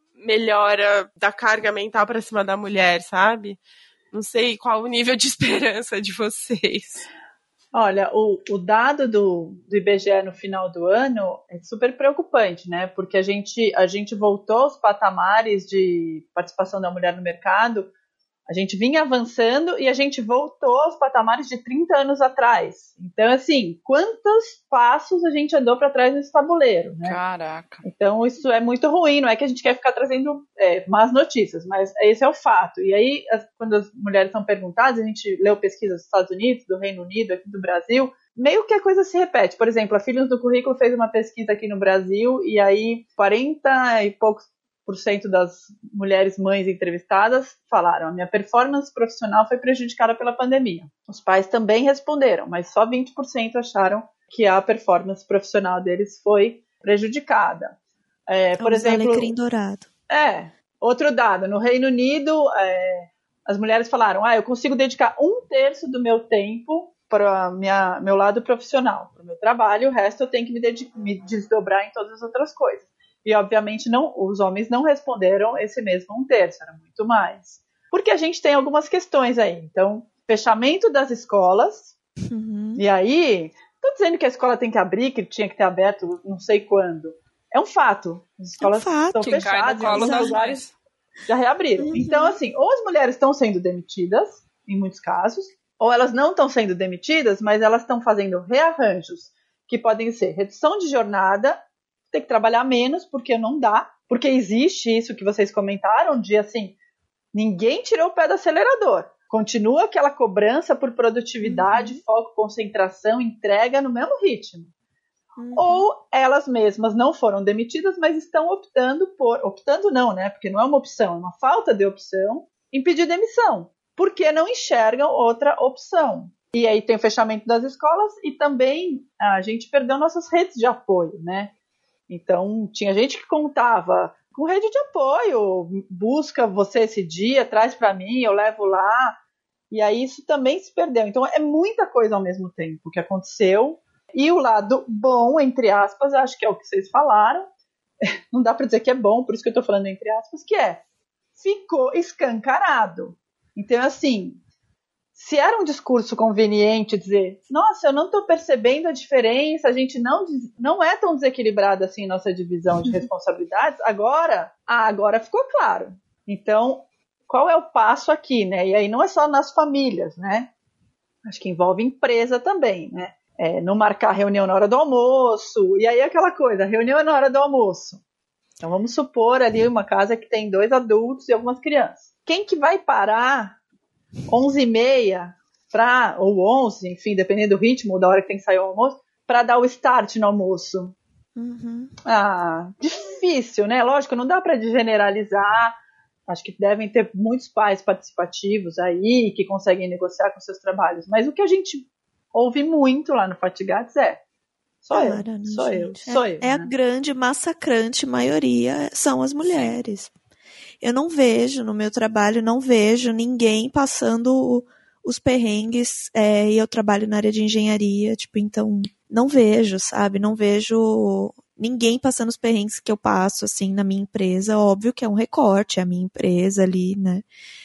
[SPEAKER 4] melhora da carga mental para cima da mulher, sabe? Não sei qual o nível de esperança de vocês.
[SPEAKER 8] Olha, o, o dado do, do I B G E no final do ano é super preocupante, né? Porque a gente, a gente voltou aos patamares de participação da mulher no mercado. A gente vinha avançando e a gente voltou aos patamares de trinta anos atrás. Então, assim, quantos passos a gente andou para trás nesse tabuleiro, né?
[SPEAKER 3] Caraca.
[SPEAKER 8] Então, isso é muito ruim. Não é que a gente quer ficar trazendo é, más notícias, mas esse é o fato. E aí, as, quando as mulheres são perguntadas, a gente leu pesquisas dos Estados Unidos, do Reino Unido, aqui do Brasil, meio que a coisa se repete. Por exemplo, a Filhos do Currículo fez uma pesquisa aqui no Brasil e aí quarenta e poucos por cento das mulheres mães entrevistadas falaram: a minha performance profissional foi prejudicada pela pandemia. Os pais também responderam, mas só vinte por cento acharam que a performance profissional deles foi prejudicada. É, por exemplo,
[SPEAKER 2] alecrim dourado.
[SPEAKER 8] É, outro dado, no Reino Unido, é, as mulheres falaram: ah, eu consigo dedicar um terço do meu tempo para minha meu lado profissional, para o meu trabalho, o resto eu tenho que me, dedicar, me desdobrar em todas as outras coisas. E, obviamente, não, os homens não responderam esse mesmo um terço, era muito mais. Porque a gente tem algumas questões aí. Então, fechamento das escolas. Uhum. E aí, estou dizendo que a escola tem que abrir, que tinha que ter aberto não sei quando. É um fato. As escolas é um fato. Estão fechadas, em alguns lugares já reabriram. Uhum. Então, assim, ou as mulheres estão sendo demitidas, em muitos casos, ou elas não estão sendo demitidas, mas elas estão fazendo rearranjos, que podem ser redução de jornada, ter que trabalhar menos, porque não dá, porque existe isso que vocês comentaram, de assim, ninguém tirou o pé do acelerador. Continua aquela cobrança por produtividade, uhum. foco, concentração, entrega no mesmo ritmo. Uhum. Ou elas mesmas não foram demitidas, mas estão optando por... Optando não, né? Porque não é uma opção, é uma falta de opção em pedir demissão. Porque não enxergam outra opção. E aí tem o fechamento das escolas e também a gente perdeu nossas redes de apoio, né? Então, tinha gente que contava com rede de apoio, busca você esse dia, traz para mim, eu levo lá, e aí isso também se perdeu. Então, é muita coisa ao mesmo tempo que aconteceu, e o lado bom, entre aspas, acho que é o que vocês falaram, não dá para dizer que é bom, por isso que eu estou falando entre aspas, que é, ficou escancarado. Então, assim, se era um discurso conveniente dizer, nossa, eu não estou percebendo a diferença, a gente não, não é tão desequilibrada assim nossa divisão de responsabilidades, agora, ah, agora ficou claro. Então, qual é o passo aqui, né? E aí não é só nas famílias, né? Acho que envolve empresa também, né? É, não marcar reunião na hora do almoço, e aí aquela coisa, reunião é na hora do almoço. Então vamos supor ali uma casa que tem dois adultos e algumas crianças. Quem que vai parar onze e meia, pra, ou onze, enfim, dependendo do ritmo, da hora que tem que sair o almoço, para dar o start no almoço? Uhum. Ah, difícil, né? Lógico, não dá para generalizar. Acho que devem ter muitos pais participativos aí, que conseguem negociar com seus trabalhos. Mas o que a gente ouve muito lá no Fatigates é só eu,
[SPEAKER 2] Cara,
[SPEAKER 8] sou
[SPEAKER 2] gente,
[SPEAKER 8] eu, sou
[SPEAKER 2] é,
[SPEAKER 8] eu.
[SPEAKER 2] É
[SPEAKER 8] né?
[SPEAKER 2] a grande massacrante maioria são as mulheres. Eu não vejo, no meu trabalho, não vejo ninguém passando o, os perrengues, é, e eu trabalho na área de engenharia, tipo, então não vejo, sabe? Não vejo ninguém passando os perrengues que eu passo, assim, na minha empresa. Óbvio que é um recorte, é a minha empresa ali, né?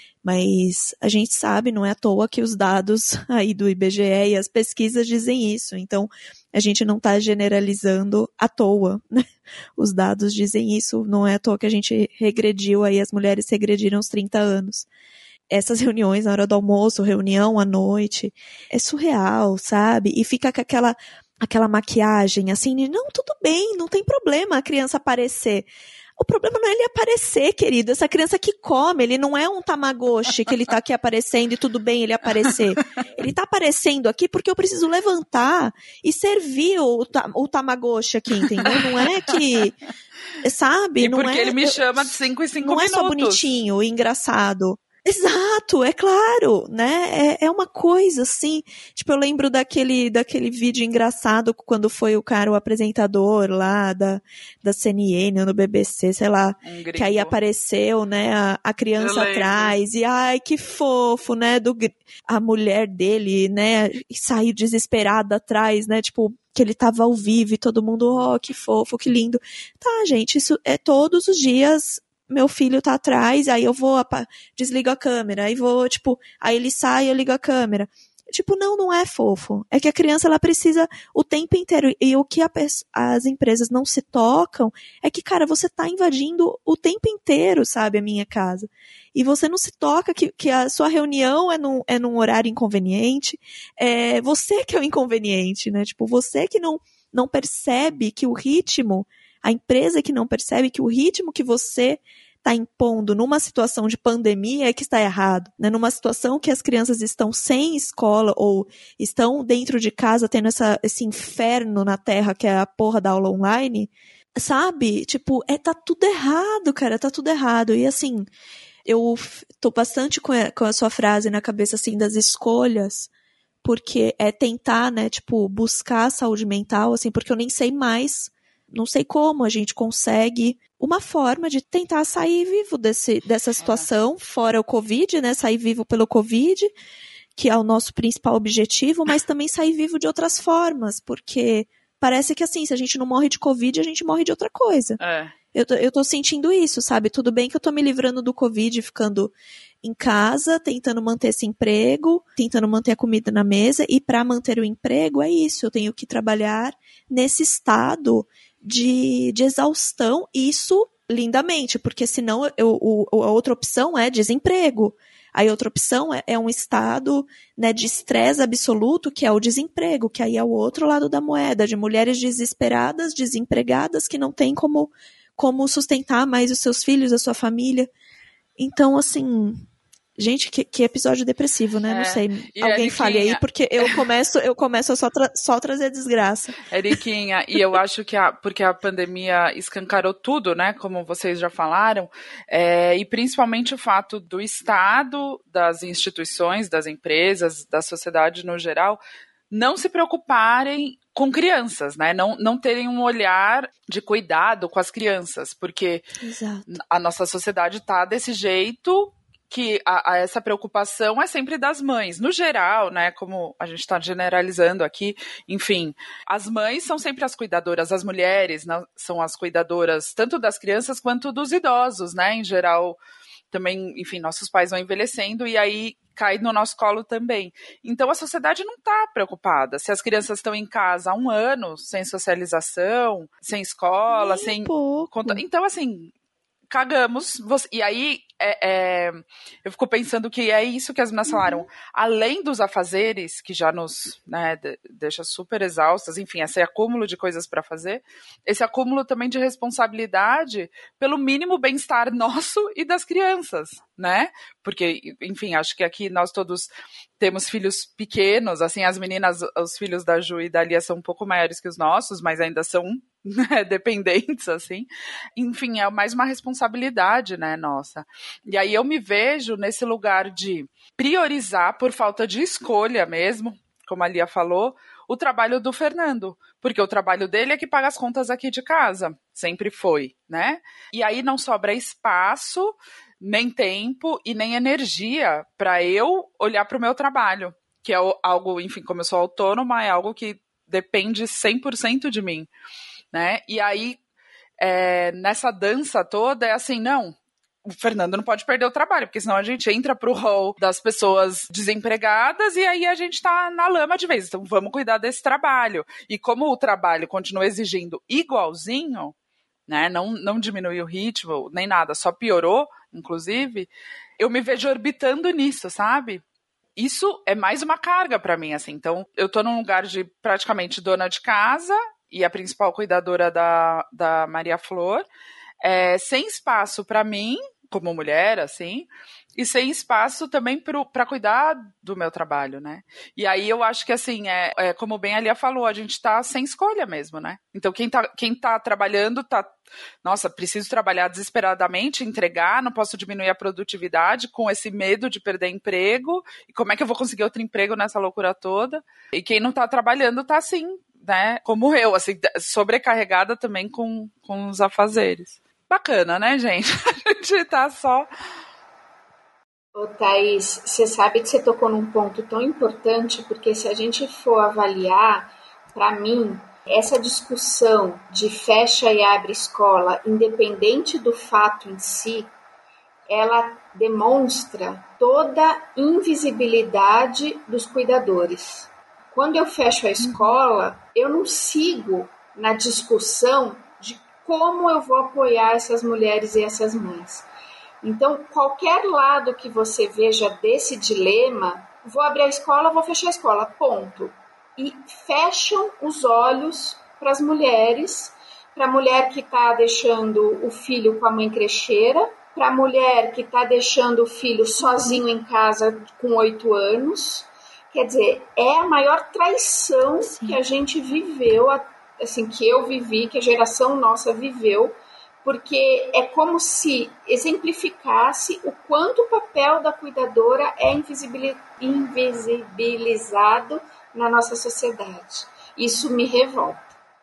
[SPEAKER 2] Mas a gente sabe, não é à toa que os dados aí do I B G E e as pesquisas dizem isso. Então, a gente não está generalizando à toa, né? Os dados dizem isso, não é à toa que a gente regrediu aí, as mulheres regrediram os trinta anos. Essas reuniões na hora do almoço, reunião à noite, é surreal, sabe? E fica com aquela, aquela maquiagem assim, não, tudo bem, não tem problema a criança aparecer. O problema não é ele aparecer, querido. Essa criança que come, ele não é um Tamagotchi que ele tá aqui aparecendo e tudo bem ele aparecer. Ele tá aparecendo aqui porque eu preciso levantar e servir o, o Tamagotchi aqui, entendeu? Não é que, sabe?
[SPEAKER 3] E
[SPEAKER 2] não
[SPEAKER 3] porque
[SPEAKER 2] é,
[SPEAKER 3] ele me chama de cinco em cinco
[SPEAKER 2] não
[SPEAKER 3] minutos.
[SPEAKER 2] Não é só bonitinho e engraçado. Exato, é claro, né, é, é uma coisa assim, tipo, eu lembro daquele, daquele vídeo engraçado quando foi o cara, o apresentador lá da, da C N N ou no B B C, sei lá, um que aí apareceu, né, a, a criança atrás, e ai, que fofo, né, do, a mulher dele, né, saiu desesperada atrás, né, tipo, que ele tava ao vivo e todo mundo, oh, que fofo, que lindo. Tá, gente, isso é todos os dias. Meu filho tá atrás, aí eu vou, desligo a câmera, aí vou, tipo, aí ele sai, eu ligo a câmera. Tipo, não, não é fofo. É que a criança, ela precisa o tempo inteiro. E o que a, as empresas não se tocam é que, cara, você tá invadindo o tempo inteiro, sabe, a minha casa. E você não se toca que, que a sua reunião é num, é num horário inconveniente. É você que é o inconveniente, né? Tipo, você que não, não percebe que o ritmo... A empresa que não percebe que o ritmo que você está impondo numa situação de pandemia é que está errado, né? Numa situação que as crianças estão sem escola ou estão dentro de casa tendo essa, esse inferno na terra que é a porra da aula online, sabe? Tipo, é, tá tudo errado, cara, tá tudo errado. E assim, eu tô bastante com a, com a sua frase na cabeça, assim, das escolhas, porque é tentar, né, tipo, buscar a saúde mental, assim, porque eu nem sei mais. Não sei como a gente consegue uma forma de tentar sair vivo desse, dessa situação, fora o Covid, né? Sair vivo pelo Covid, que é o nosso principal objetivo, mas também sair vivo de outras formas, porque parece que assim, se a gente não morre de Covid, a gente morre de outra coisa.
[SPEAKER 3] É.
[SPEAKER 2] Eu, eu tô sentindo isso, sabe? Tudo bem que eu tô me livrando do Covid, ficando em casa, tentando manter esse emprego, tentando manter a comida na mesa, e para manter o emprego é isso, eu tenho que trabalhar nesse estado de, de exaustão, isso lindamente, porque senão eu, o, a outra opção é desemprego. Aí outra opção é, é um estado, né, de estresse absoluto, que é o desemprego, que aí é o outro lado da moeda, de mulheres desesperadas, desempregadas, que não tem como, como sustentar mais os seus filhos, a sua família. Então, assim... Gente, que, que episódio depressivo, né? É, não sei. Alguém fale aí, porque eu começo, eu começo a só, tra- só trazer desgraça.
[SPEAKER 3] Eriquinha, e eu acho que a, porque a pandemia escancarou tudo, né? Como vocês já falaram, é, e principalmente o fato do Estado, das instituições, das empresas, da sociedade no geral, não se preocuparem com crianças, né? Não, não terem um olhar de cuidado com as crianças, porque Exato. A nossa sociedade tá desse jeito... que a, a essa preocupação é sempre das mães, no geral, né, como a gente está generalizando aqui, enfim, as mães são sempre as cuidadoras, as mulheres, né, são as cuidadoras tanto das crianças quanto dos idosos, né, em geral, também, enfim, nossos pais vão envelhecendo e aí cai no nosso colo também. Então a sociedade não está preocupada, se as crianças estão em casa há um ano, sem socialização, sem escola,
[SPEAKER 2] Nem
[SPEAKER 3] sem...
[SPEAKER 2] Um pouco.
[SPEAKER 3] Então, assim... cagamos, você, e aí é, é, eu fico pensando que é isso que as meninas falaram, uhum. Além dos afazeres, que já nos, né, de, deixa super exaustas, enfim, esse acúmulo de coisas para fazer, esse acúmulo também de responsabilidade pelo mínimo bem-estar nosso e das crianças, né, porque, enfim, acho que aqui nós todos temos filhos pequenos, assim, as meninas, os filhos da Ju e da Lia são um pouco maiores que os nossos, mas ainda são, né, dependentes, assim, enfim, é mais uma responsabilidade, né, nossa, e aí eu me vejo nesse lugar de priorizar por falta de escolha mesmo, como a Lia falou, o trabalho do Fernando, porque o trabalho dele é que paga as contas aqui de casa, sempre foi, né? E aí não sobra espaço, nem tempo e nem energia para eu olhar para o meu trabalho, que é algo, enfim, como eu sou autônoma, é algo que depende cem por cento de mim, né? E aí, é, nessa dança toda, é assim, não, o Fernando não pode perder o trabalho, porque senão a gente entra pro rol das pessoas desempregadas e aí a gente tá na lama de vez. Então vamos cuidar desse trabalho. E como o trabalho continua exigindo igualzinho, né, não, não diminuiu o ritmo, nem nada, só piorou, inclusive, eu me vejo orbitando nisso, sabe? Isso é mais uma carga para mim, assim. Então eu tô num lugar de praticamente dona de casa e a principal cuidadora da, da Maria Flor, é, sem espaço para mim, como mulher, assim, e sem espaço também para cuidar do meu trabalho, né? E aí eu acho que, assim, é, é como bem a Lia falou, a gente tá sem escolha mesmo, né? Então quem tá, quem tá trabalhando tá, nossa, preciso trabalhar desesperadamente, entregar, não posso diminuir a produtividade com esse medo de perder emprego, e como é que eu vou conseguir outro emprego nessa loucura toda? E quem não tá trabalhando tá assim, né? Como eu, assim, sobrecarregada também com, com os afazeres. Bacana, né, gente? A gente tá só...
[SPEAKER 7] Ô, Thaís, você sabe que você tocou num ponto tão importante, porque se a gente for avaliar, para mim, essa discussão de fecha e abre escola, independente do fato em si, ela demonstra toda a invisibilidade dos cuidadores. Quando eu fecho a escola, eu não sigo na discussão de como eu vou apoiar essas mulheres e essas mães. Então, qualquer lado que você veja desse dilema, vou abrir a escola, vou fechar a escola, ponto. E fecham os olhos para as mulheres, para a mulher que está deixando o filho com a mãe crecheira, para a mulher que está deixando o filho sozinho em casa com oito anos. Quer dizer, é a maior traição Sim. que a gente viveu, assim, que eu vivi, que a geração nossa viveu, porque é como se exemplificasse o quanto o papel da cuidadora é invisibilizado na nossa sociedade. Isso me revolta.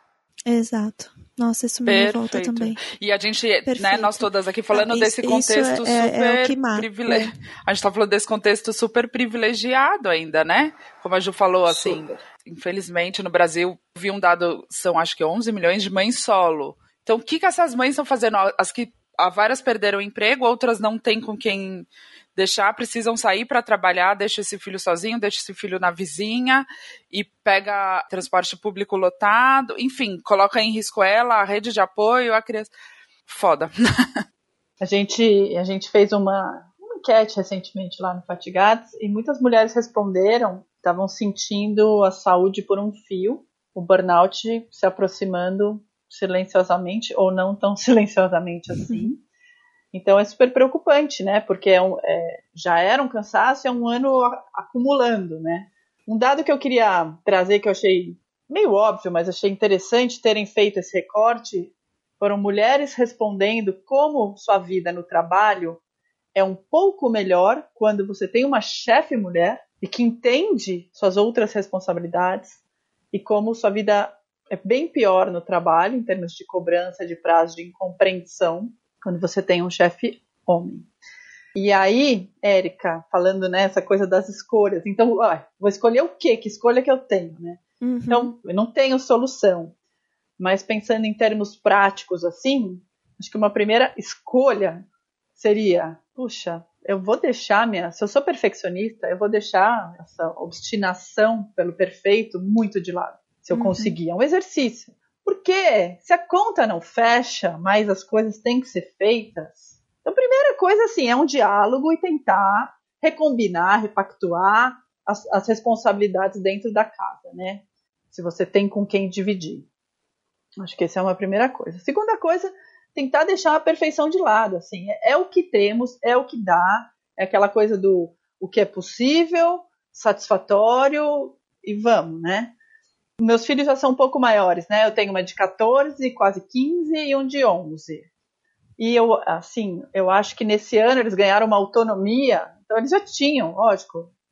[SPEAKER 2] Exato. Nossa, isso me
[SPEAKER 3] Perfeito.
[SPEAKER 2] revolta também.
[SPEAKER 3] E a gente, né, nós todas aqui falando ah, isso, desse contexto
[SPEAKER 2] é,
[SPEAKER 3] super
[SPEAKER 2] é, é
[SPEAKER 3] privilegiado. É. A gente tá falando desse contexto super privilegiado ainda, né? Como a Ju falou, assim, super. Infelizmente no Brasil, vi um dado, são acho que onze milhões de mães solo. Então, o que, que essas mães estão fazendo? As que há várias perderam o emprego, outras não têm com quem deixar, precisam sair para trabalhar, deixa esse filho sozinho, deixa esse filho na vizinha e pega transporte público lotado, enfim, coloca em risco ela, a rede de apoio, a criança. Foda.
[SPEAKER 8] A gente, a gente fez uma, uma enquete recentemente lá no Fatigates e muitas mulheres responderam, estavam sentindo a saúde por um fio, o burnout se aproximando silenciosamente ou não tão silenciosamente assim. Então é super preocupante, né? Porque é um, é, já era um cansaço, é um ano a, acumulando, né? Um dado que eu queria trazer, que eu achei meio óbvio, mas achei interessante terem feito esse recorte, foram mulheres respondendo como sua vida no trabalho é um pouco melhor quando você tem uma chefe mulher e que entende suas outras responsabilidades e como sua vida é bem pior no trabalho, em termos de cobrança, de prazo, de incompreensão, quando você tem um chefe homem. E aí, Érica, falando nessa coisa das escolhas, então, ó, vou escolher o quê? Que escolha que eu tenho, né? Uhum. Então, eu não tenho solução, mas pensando em termos práticos assim, acho que uma primeira escolha seria, puxa, eu vou deixar minha, se eu sou perfeccionista, eu vou deixar essa obstinação pelo perfeito muito de lado. Se eu uhum. conseguir, é um exercício. Porque se a conta não fecha, mas as coisas têm que ser feitas, então a primeira coisa assim, é um diálogo e tentar recombinar, repactuar as, as responsabilidades dentro da casa, né? Se você tem com quem dividir. Acho que essa é uma primeira coisa. Segunda coisa, tentar deixar a perfeição de lado, assim, é, é o que temos, é o que dá, é aquela coisa do o que é possível, satisfatório e vamos, né? Meus filhos já são um pouco maiores, né? Eu tenho uma de catorze, quase quinze e um de onze. E eu, assim, eu acho que nesse ano eles ganharam uma autonomia, então eles já tinham, lógico,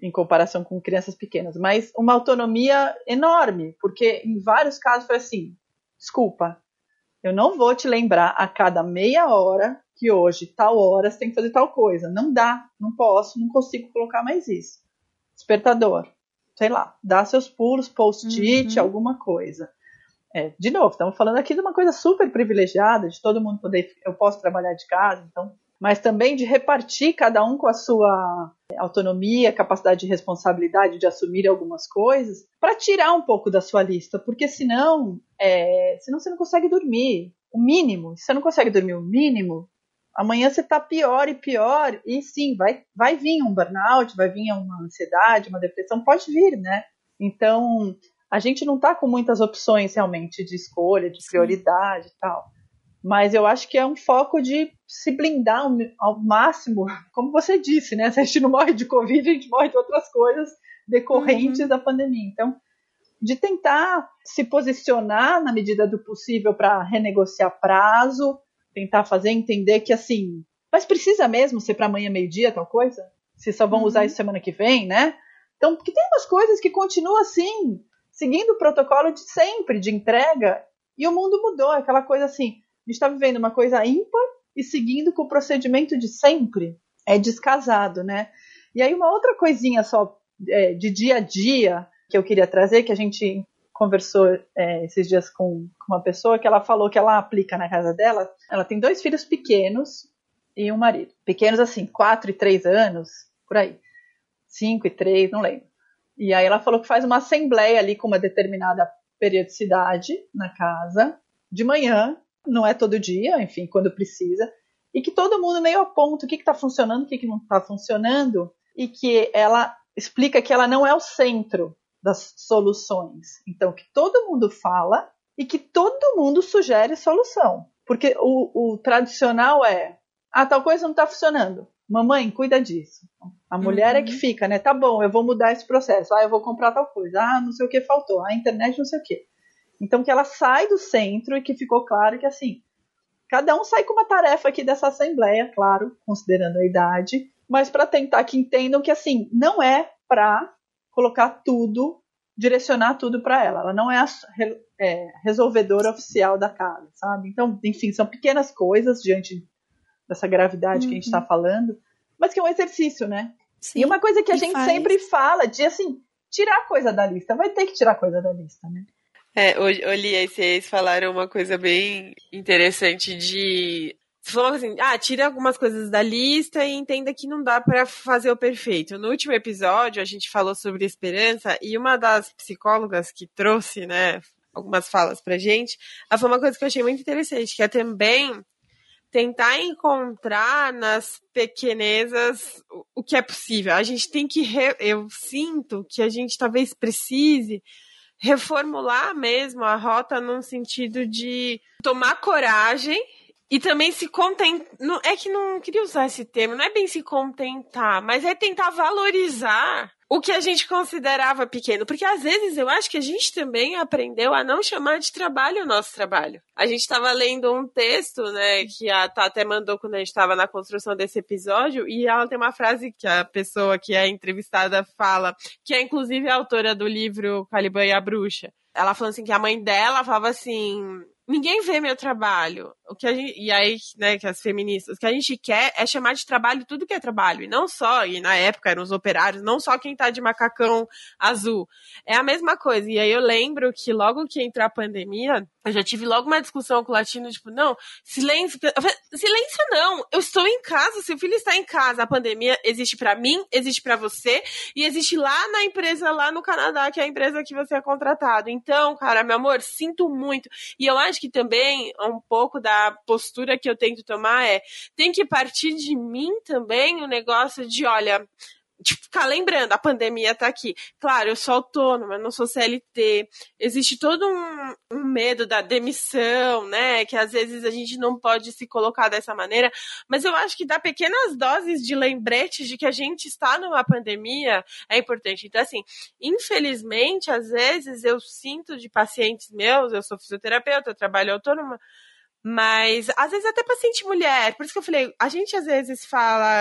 [SPEAKER 8] em comparação com crianças pequenas, mas uma autonomia enorme, porque em vários casos foi assim, desculpa, eu não vou te lembrar a cada meia hora que hoje, tal hora, você tem que fazer tal coisa. Não dá, não posso, não consigo colocar mais isso. Despertador, sei lá, dá seus pulos, post-it, uhum. alguma coisa. É, de novo, estamos falando aqui de uma coisa super privilegiada, de todo mundo poder, eu posso trabalhar de casa, então, mas também de repartir cada um com a sua autonomia, capacidade de responsabilidade de assumir algumas coisas, para tirar um pouco da sua lista, porque senão, é, senão você não consegue dormir. O mínimo, se você não consegue dormir o mínimo, amanhã você está pior e pior, e sim, vai, vai vir um burnout, vai vir uma ansiedade, uma depressão, pode vir, né? Então, a gente não está com muitas opções realmente de escolha, de prioridade e tal. Mas eu acho que é um foco de se blindar ao máximo, como você disse, né? Se a gente não morre de Covid, a gente morre de outras coisas decorrentes uhum. da pandemia. Então, de tentar se posicionar na medida do possível para renegociar prazo, tentar fazer entender que, assim, mas precisa mesmo ser para amanhã meio-dia tal coisa? Se só vão uhum. usar isso semana que vem, né? Então, porque tem umas coisas que continuam assim, seguindo o protocolo de sempre, de entrega, e o mundo mudou, aquela coisa assim, a gente está vivendo uma coisa ímpar e seguindo com o procedimento de sempre. É descasado, né? E aí uma outra coisinha só é, de dia a dia que eu queria trazer, que a gente conversou é, esses dias com, com uma pessoa, que ela falou que ela aplica na casa dela. Ela tem dois filhos pequenos e um marido. Pequenos assim, quatro e três anos, por aí. Cinco e três, não lembro. E aí ela falou que faz uma assembleia ali com uma determinada periodicidade na casa, de manhã, não é todo dia, enfim, quando precisa, e que todo mundo meio aponta o que está funcionando, o que, que não está funcionando, e que ela explica que ela não é o centro das soluções. Então, que todo mundo fala e que todo mundo sugere solução. Porque o, o tradicional é, ah, tal coisa não está funcionando. Mamãe, cuida disso. A mulher uhum. é que fica, né? Tá bom, eu vou mudar esse processo. Ah, eu vou comprar tal coisa. Ah, não sei o que faltou. A internet não sei o que. Então, que ela sai do centro e que ficou claro que, assim, cada um sai com uma tarefa aqui dessa assembleia, claro, considerando a idade, mas para tentar que entendam que, assim, não é para colocar tudo, direcionar tudo para ela. Ela não é a é, resolvedora oficial da casa, sabe? Então, enfim, são pequenas coisas diante dessa gravidade uhum. que a gente está falando, mas que é um exercício, né? Sim, e uma coisa que a gente faz. sempre fala de, assim, tirar coisa da lista. Vai ter que tirar coisa da lista, né?
[SPEAKER 4] É, Oli, aí vocês falaram uma coisa bem interessante de... Você falou assim, ah, tira algumas coisas da lista e entenda que não dá pra fazer o perfeito. No último episódio, a gente falou sobre esperança e uma das psicólogas que trouxe, né, algumas falas pra gente, ela falou uma coisa que eu achei muito interessante, que é também tentar encontrar nas pequenezas o que é possível. A gente tem que... Re... Eu sinto que a gente talvez precise reformular mesmo a rota num sentido de tomar coragem e também se contentar. É que não queria usar esse termo, não é bem se contentar, mas é tentar valorizar o que a gente considerava pequeno. Porque às vezes eu acho que a gente também aprendeu a não chamar de trabalho o nosso trabalho. A gente estava lendo um texto, né, que a Tá até mandou quando a gente estava na construção desse episódio, e ela tem uma frase que a pessoa que é entrevistada fala, que é inclusive a autora do livro Caliban e a Bruxa. Ela falou assim que a mãe dela falava assim... Ninguém vê meu trabalho. O que a gente, e aí, né, que as feministas, o que a gente quer é chamar de trabalho tudo que é trabalho. E não só, e na época eram os operários, não só quem tá de macacão azul. É a mesma coisa. E aí eu lembro que logo que entrou a pandemia, eu já tive logo uma discussão com o latino, tipo, não, silêncio. Silêncio não, eu estou em casa, seu filho está em casa. A pandemia existe pra mim, existe pra você, e existe lá na empresa, lá no Canadá, que é a empresa que você é contratado. Então, cara, meu amor, sinto muito. E eu acho que também um pouco da postura que eu tento tomar é, tem que partir de mim também o negócio de, olha, de ficar lembrando, a pandemia tá aqui. Claro, eu sou autônoma, não sou C L T. Existe todo um, um medo da demissão, né? Que às vezes a gente não pode se colocar dessa maneira. Mas eu acho que dar pequenas doses de lembretes de que a gente está numa pandemia é importante. Então, assim, infelizmente, às vezes eu sinto de pacientes meus, eu sou fisioterapeuta, eu trabalho autônoma, mas às vezes até paciente mulher. Por isso que eu falei, a gente às vezes fala...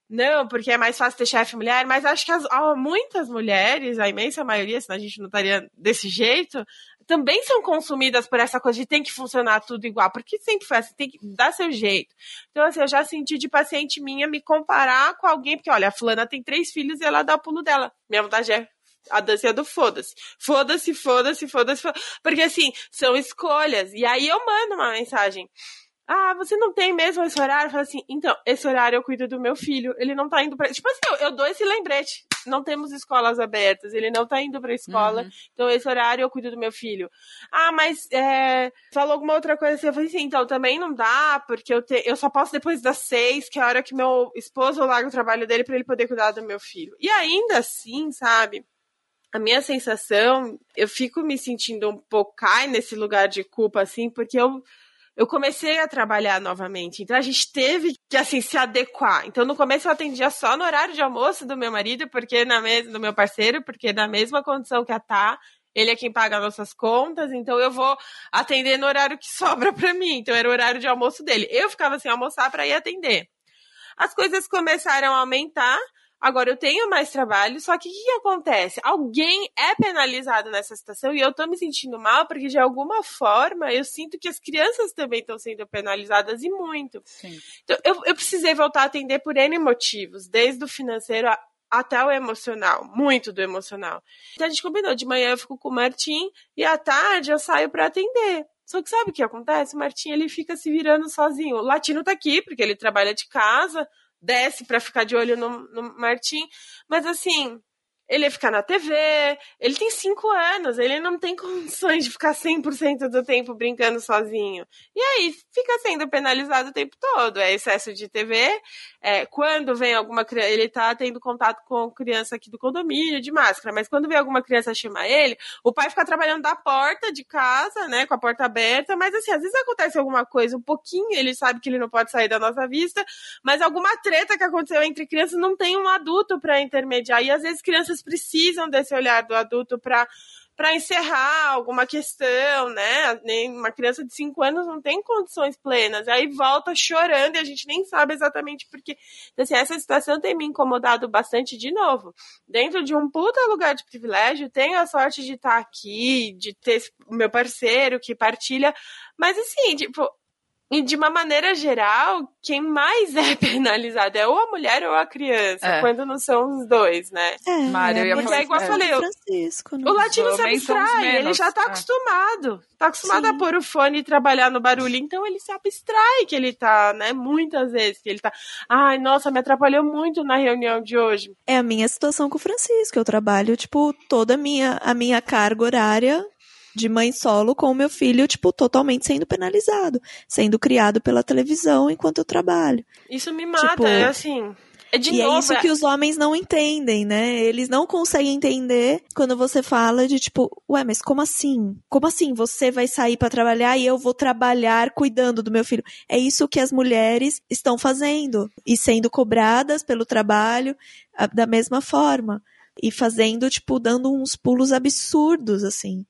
[SPEAKER 4] não, porque é mais fácil ter chefe mulher, mas acho que as, muitas mulheres, a imensa maioria, senão a gente não estaria desse jeito, também são consumidas por essa coisa de tem que funcionar tudo igual, porque sempre foi assim, tem que dar seu jeito. Então, assim, eu já senti de paciente minha me comparar com alguém, porque, olha, a fulana tem três filhos e ela dá o pulo dela. Minha vontade é a dança do foda-se. Foda-se, foda-se, foda-se, foda-se. Porque, assim, são escolhas. E aí eu mando uma mensagem. Ah, você não tem mesmo esse horário? Eu falo assim, então, esse horário eu cuido do meu filho. Ele não tá indo pra... Tipo assim, eu, eu dou esse lembrete. Não temos escolas abertas. Ele não tá indo pra escola. Uhum. Então, esse horário eu cuido do meu filho. Ah, mas é... falou alguma outra coisa assim. Eu falei assim, então, também não dá, porque eu, te... eu só posso depois das seis, que é a hora que meu esposo larga o trabalho dele pra ele poder cuidar do meu filho. E ainda assim, sabe... A minha sensação, eu fico me sentindo um pouco cai nesse lugar de culpa, assim, porque eu... eu comecei a trabalhar novamente, então a gente teve que, assim, se adequar. Então, no começo eu atendia só no horário de almoço do meu marido, porque na mes... do meu parceiro, porque na mesma condição que a Tá, ele é quem paga nossas contas, então eu vou atender no horário que sobra pra mim. Então, era o horário de almoço dele. Eu ficava sem almoçar pra ir atender. As coisas começaram a aumentar, agora eu tenho mais trabalho, só que o que, que acontece? Alguém é penalizado nessa situação e eu tô me sentindo mal porque de alguma forma eu sinto que as crianças também estão sendo penalizadas e muito. Sim. Então eu, eu precisei voltar a atender por N motivos, desde o financeiro a, até o emocional, muito do emocional. Então a gente combinou, de manhã eu fico com o Martim e à tarde eu saio pra atender. Só que sabe o que acontece? O Martim, ele fica se virando sozinho. O Latino tá aqui, porque ele trabalha de casa, desce pra ficar de olho no, no Martim, mas assim, ele ia ficar na T V, ele tem cinco anos, ele não tem condições de ficar cem por cento do tempo brincando sozinho. E aí, fica sendo penalizado o tempo todo, é excesso de T V, é, quando vem alguma criança, ele tá tendo contato com criança aqui do condomínio, de máscara, mas quando vem alguma criança chamar ele, o pai fica trabalhando da porta de casa, né, com a porta aberta, mas assim, às vezes acontece alguma coisa, um pouquinho, ele sabe que ele não pode sair da nossa vista, mas alguma treta que aconteceu entre crianças não tem um adulto para intermediar, e às vezes crianças precisam desse olhar do adulto para para encerrar alguma questão, né? Nem uma criança de cinco anos não tem condições plenas, aí volta chorando e a gente nem sabe exatamente por quê. Então, assim, essa situação tem me incomodado bastante de novo. Dentro de um puta lugar de privilégio, tenho a sorte de estar aqui, de ter o meu parceiro que partilha, mas assim, tipo, e de uma maneira geral, quem mais é penalizado é ou a mulher ou a criança, é. Quando não são os dois, né?
[SPEAKER 2] É,
[SPEAKER 3] Mário, eu
[SPEAKER 4] porque é igual eu falei,
[SPEAKER 2] Francisco, né?
[SPEAKER 4] O Latino se abstrai, menos, ele já tá é. acostumado. Tá acostumado Sim. a pôr o fone e trabalhar no barulho, então ele se abstrai que ele tá, né? Muitas vezes que ele tá, ai, nossa, me atrapalhou muito na reunião de hoje.
[SPEAKER 2] É a minha situação com o Francisco, eu trabalho, tipo, toda a minha, a minha carga horária de mãe solo com o meu filho, tipo, totalmente sendo penalizado, sendo criado pela televisão enquanto eu trabalho.
[SPEAKER 4] Isso me mata,
[SPEAKER 2] tipo,
[SPEAKER 4] é assim... É de
[SPEAKER 2] e
[SPEAKER 4] novo,
[SPEAKER 2] é isso
[SPEAKER 4] é...
[SPEAKER 2] que os homens não entendem, né? Eles não conseguem entender quando você fala de, tipo, ué, mas como assim? Como assim você vai sair pra trabalhar e eu vou trabalhar cuidando do meu filho? É isso que as mulheres estão fazendo e sendo cobradas pelo trabalho a, da mesma forma. E fazendo, tipo, dando uns pulos absurdos, assim.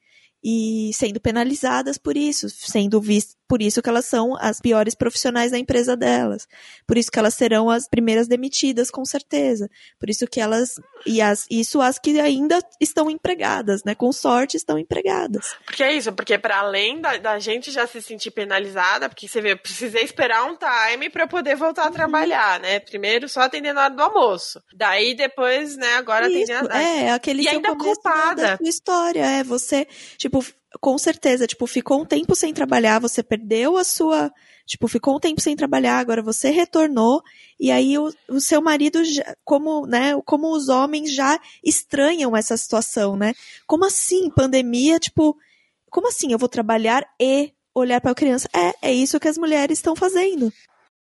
[SPEAKER 2] E sendo penalizadas por isso, sendo vistas, por isso que elas são as piores profissionais da empresa delas, por isso que elas serão as primeiras demitidas, com certeza, por isso que elas, e as, isso as que ainda estão empregadas, né, com sorte estão empregadas.
[SPEAKER 4] Porque é isso, porque para além da, da gente já se sentir penalizada, porque você vê, eu precisei esperar um time para poder voltar a uhum. trabalhar, né, primeiro só atendendo na hora do almoço, daí depois, né, agora atendendo a...
[SPEAKER 2] É, aquele
[SPEAKER 4] e
[SPEAKER 2] seu
[SPEAKER 4] ainda
[SPEAKER 2] começo
[SPEAKER 4] culpada.
[SPEAKER 2] Da sua história, é, você, tipo, com certeza, tipo, ficou um tempo sem trabalhar, você perdeu a sua, tipo, ficou um tempo sem trabalhar, agora você retornou, e aí o, o seu marido, já, como, né, como os homens já estranham essa situação, né? Como assim, pandemia, tipo, como assim eu vou trabalhar e olhar para a criança? É, é isso que as mulheres estão fazendo.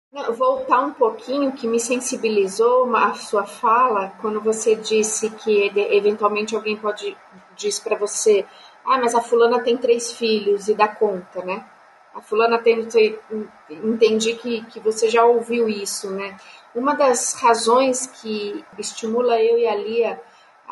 [SPEAKER 7] Voltar um pouquinho, que me sensibilizou a sua fala, quando você disse que eventualmente alguém pode dizer para você, ah, mas a fulana tem três filhos e dá conta, né? A fulana tem, entendi que, que você já ouviu isso, né? Uma das razões que estimula eu e a Lia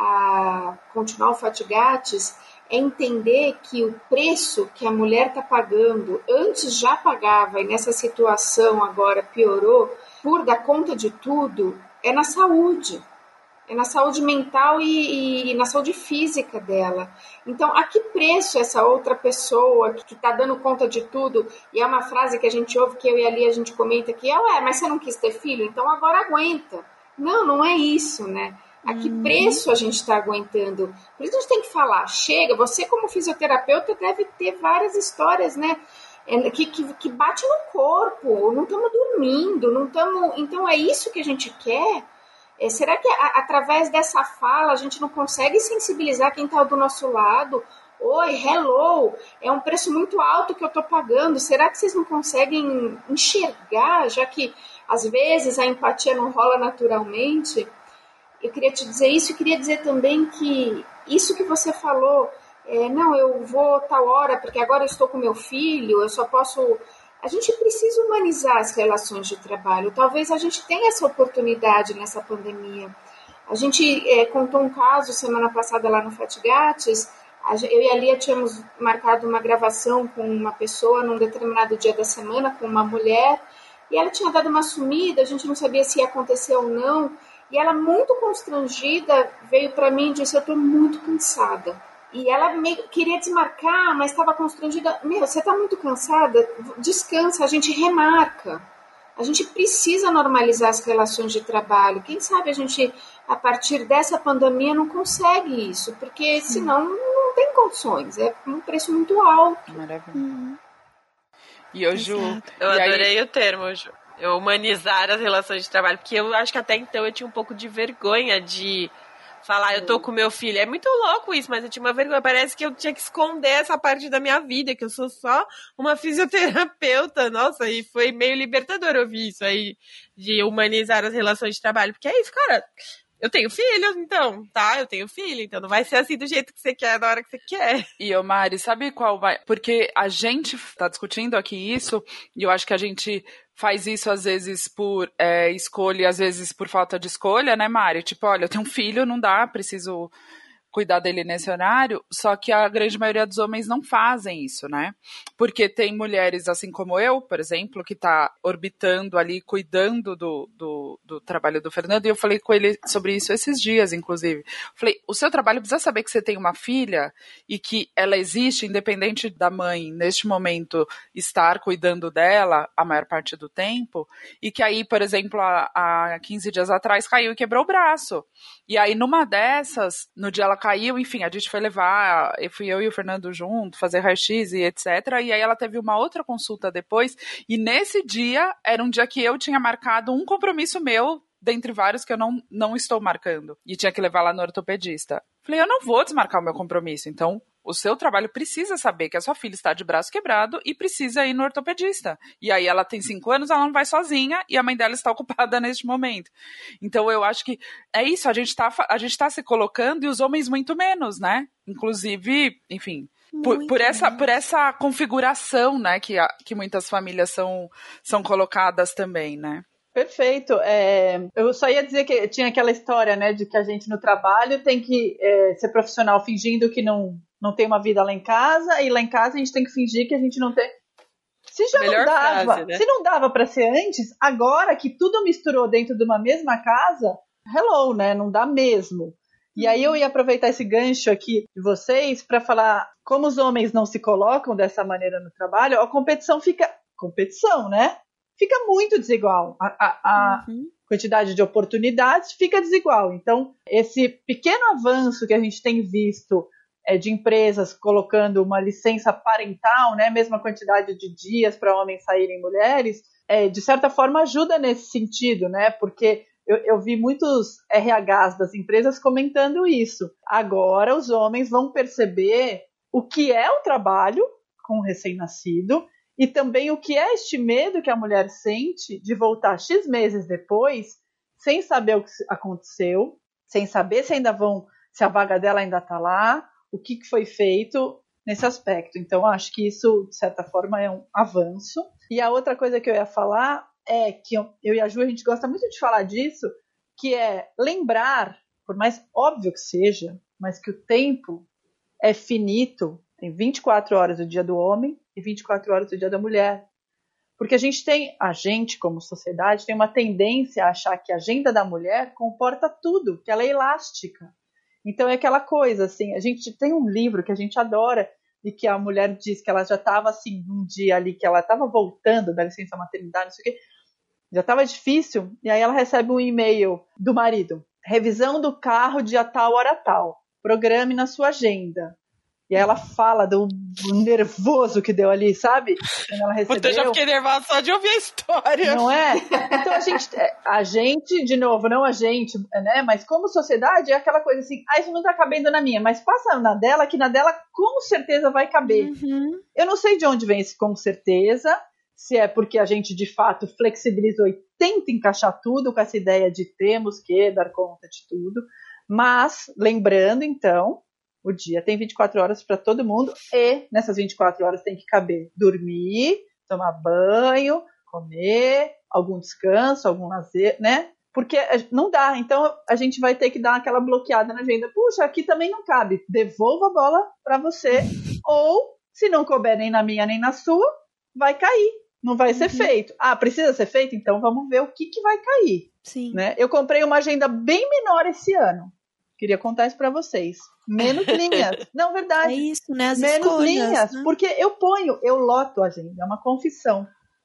[SPEAKER 7] a continuar o Fatigates é entender que o preço que a mulher está pagando, antes já pagava e nessa situação agora piorou, por dar conta de tudo, é na saúde. É na saúde mental e, e, e na saúde física dela. Então, a que preço essa outra pessoa que está dando conta de tudo, e é uma frase que a gente ouve, que eu e a Lia a gente comenta aqui, é, ué, mas você não quis ter filho? Então agora aguenta. Não, não é isso, né? A que
[SPEAKER 2] Uhum.
[SPEAKER 7] preço a gente está aguentando? Por isso a gente tem que falar, chega, você como fisioterapeuta deve ter várias histórias, né? Que, que, que bate no corpo, não estamos dormindo, não estamos... Então é isso que a gente quer? É, será que a, através dessa fala a gente não consegue sensibilizar quem está do nosso lado? Oi, hello, é um preço muito alto que eu estou pagando. Será que vocês não conseguem enxergar, já que às vezes a empatia não rola naturalmente? Eu queria te dizer isso e queria dizer também que isso que você falou, é, não, eu vou tal hora porque agora eu estou com meu filho, eu só posso... A gente precisa humanizar as relações de trabalho. Talvez a gente tenha essa oportunidade nessa pandemia. A gente é, contou um caso semana passada lá no Fatigates. Eu e a Lia tínhamos marcado uma gravação com uma pessoa num determinado dia da semana, com uma mulher, e ela tinha dado uma sumida, a gente não sabia se ia acontecer ou não, e ela, muito constrangida, veio para mim e disse, eu estou muito cansada. E ela me queria desmarcar, mas estava constrangida. Meu, você está muito cansada? Descansa, a gente remarca. A gente precisa normalizar as relações de trabalho. Quem sabe a gente, a partir dessa pandemia, não consegue isso, porque senão não tem condições. É um preço muito alto.
[SPEAKER 3] Maravilha.
[SPEAKER 2] Uhum.
[SPEAKER 3] E eu, Ju...
[SPEAKER 4] Eu
[SPEAKER 3] e
[SPEAKER 4] adorei
[SPEAKER 3] aí...
[SPEAKER 4] o termo, Ju. Eu humanizar as relações de trabalho, porque eu acho que até então eu tinha um pouco de vergonha de... falar, eu tô com meu filho. É muito louco isso, mas eu tinha uma vergonha. Parece que eu tinha que esconder essa parte da minha vida, que eu sou só uma fisioterapeuta. Nossa, e foi meio libertador ouvir isso aí, de humanizar as relações de trabalho. Porque é isso, cara. Eu tenho filho, então, tá? Eu tenho filho, então não vai ser assim do jeito que você quer, na hora que você quer.
[SPEAKER 3] E, ô Mari, sabe qual vai... Porque a gente tá discutindo aqui isso, e eu acho que a gente faz isso às vezes por é, escolha e às vezes por falta de escolha, né, Mari? Tipo, olha, eu tenho um filho, não dá, preciso cuidar dele nesse horário, só que a grande maioria dos homens não fazem isso, né? Porque tem mulheres, assim como eu, por exemplo, que tá orbitando ali, cuidando do, do, do trabalho do Fernando, e eu falei com ele sobre isso esses dias, inclusive. Falei, o seu trabalho precisa saber que você tem uma filha e que ela existe, independente da mãe, neste momento, estar cuidando dela a maior parte do tempo, e que aí, por exemplo, há, há quinze dias atrás, caiu e quebrou o braço. E aí, numa dessas, no dia ela caiu, enfim, a gente foi levar, eu fui eu e o Fernando junto, fazer raio-x e etcétera. E aí ela teve uma outra consulta depois, e nesse dia, era um dia que eu tinha marcado um compromisso meu, dentre vários que eu não, não estou marcando, e tinha que levar lá no ortopedista. Falei, eu não vou desmarcar o meu compromisso, então o seu trabalho precisa saber que a sua filha está de braço quebrado e precisa ir no ortopedista. E aí ela tem cinco anos, ela não vai sozinha e a mãe dela está ocupada neste momento. Então eu acho que é isso, a gente está a gente tá se colocando e os homens muito menos, né? Inclusive, enfim, por, por, essa, por essa configuração, né, que, a, que muitas famílias são, são colocadas também, né?
[SPEAKER 8] Perfeito. É, eu só ia dizer que tinha aquela história, né, de que a gente no trabalho tem que é, ser profissional fingindo que não, não tem uma vida lá em casa, e lá em casa a gente tem que fingir que a gente não tem. Se já
[SPEAKER 4] Melhor
[SPEAKER 8] não dava,
[SPEAKER 4] frase, né?
[SPEAKER 8] se não dava para ser antes, agora que tudo misturou dentro de uma mesma casa, hello, né? Não dá mesmo. E aí eu ia aproveitar esse gancho aqui de vocês para falar como os homens não se colocam dessa maneira no trabalho, a competição fica... Competição, né? Fica muito desigual. A, a, a uhum. quantidade de oportunidades fica desigual. Então, esse pequeno avanço que a gente tem visto é, de empresas colocando uma licença parental, né, mesma quantidade de dias para homens saírem mulheres, é, de certa forma ajuda nesse sentido, né? Porque eu, eu vi muitos R Hs das empresas comentando isso. Agora os homens vão perceber o que é o trabalho com o recém-nascido, e também o que é este medo que a mulher sente de voltar X meses depois, sem saber o que aconteceu, sem saber se ainda vão, se a vaga dela ainda está lá, o que foi feito nesse aspecto. Então, acho que isso, de certa forma, é um avanço. E a outra coisa que eu ia falar é que eu, eu e a Ju, a gente gosta muito de falar disso, que é lembrar, por mais óbvio que seja, mas que o tempo é finito. Tem vinte e quatro horas do dia do homem e vinte e quatro horas do dia da mulher. Porque a gente tem, a gente como sociedade, tem uma tendência a achar que a agenda da mulher comporta tudo, que ela é elástica. Então é aquela coisa, assim, a gente tem um livro que a gente adora, e que a mulher diz que ela já estava assim, um dia ali, que ela estava voltando da licença maternidade, não sei o quê, já estava difícil, e aí ela recebe um e-mail do marido, revisão do carro dia tal, hora tal, programe na sua agenda. E aí ela fala do nervoso que deu ali, sabe? Quando ela recebeu.
[SPEAKER 4] Puta, eu já fiquei nervosa só de ouvir a história.
[SPEAKER 8] Não é? Então a gente, a gente, de novo, não a gente, né? Mas como sociedade é aquela coisa assim, ah, isso não tá cabendo na minha, mas passa na dela, que na dela com certeza vai caber.
[SPEAKER 2] Uhum.
[SPEAKER 8] Eu não sei de onde vem esse com certeza, se é porque a gente de fato flexibilizou e tenta encaixar tudo com essa ideia de temos que dar conta de tudo, mas lembrando então, o dia tem vinte e quatro horas para todo mundo e nessas vinte e quatro horas tem que caber dormir, tomar banho, comer, algum descanso, algum lazer, né? Porque não dá, então a gente vai ter que dar aquela bloqueada na agenda. Puxa, aqui também não cabe, devolva a bola para você, ou se não couber nem na minha nem na sua, vai cair, não vai ser uhum. feito. Ah, precisa ser feito? Então vamos ver o que, que vai cair.
[SPEAKER 2] Sim.
[SPEAKER 8] Né? Eu comprei uma agenda bem menor esse ano. Queria contar isso para vocês. Menos linhas. Não, verdade.
[SPEAKER 2] É isso, né? As
[SPEAKER 8] Menos
[SPEAKER 2] escolhas,
[SPEAKER 8] linhas.
[SPEAKER 2] Né?
[SPEAKER 8] Porque eu ponho, eu loto a agenda. É uma confissão.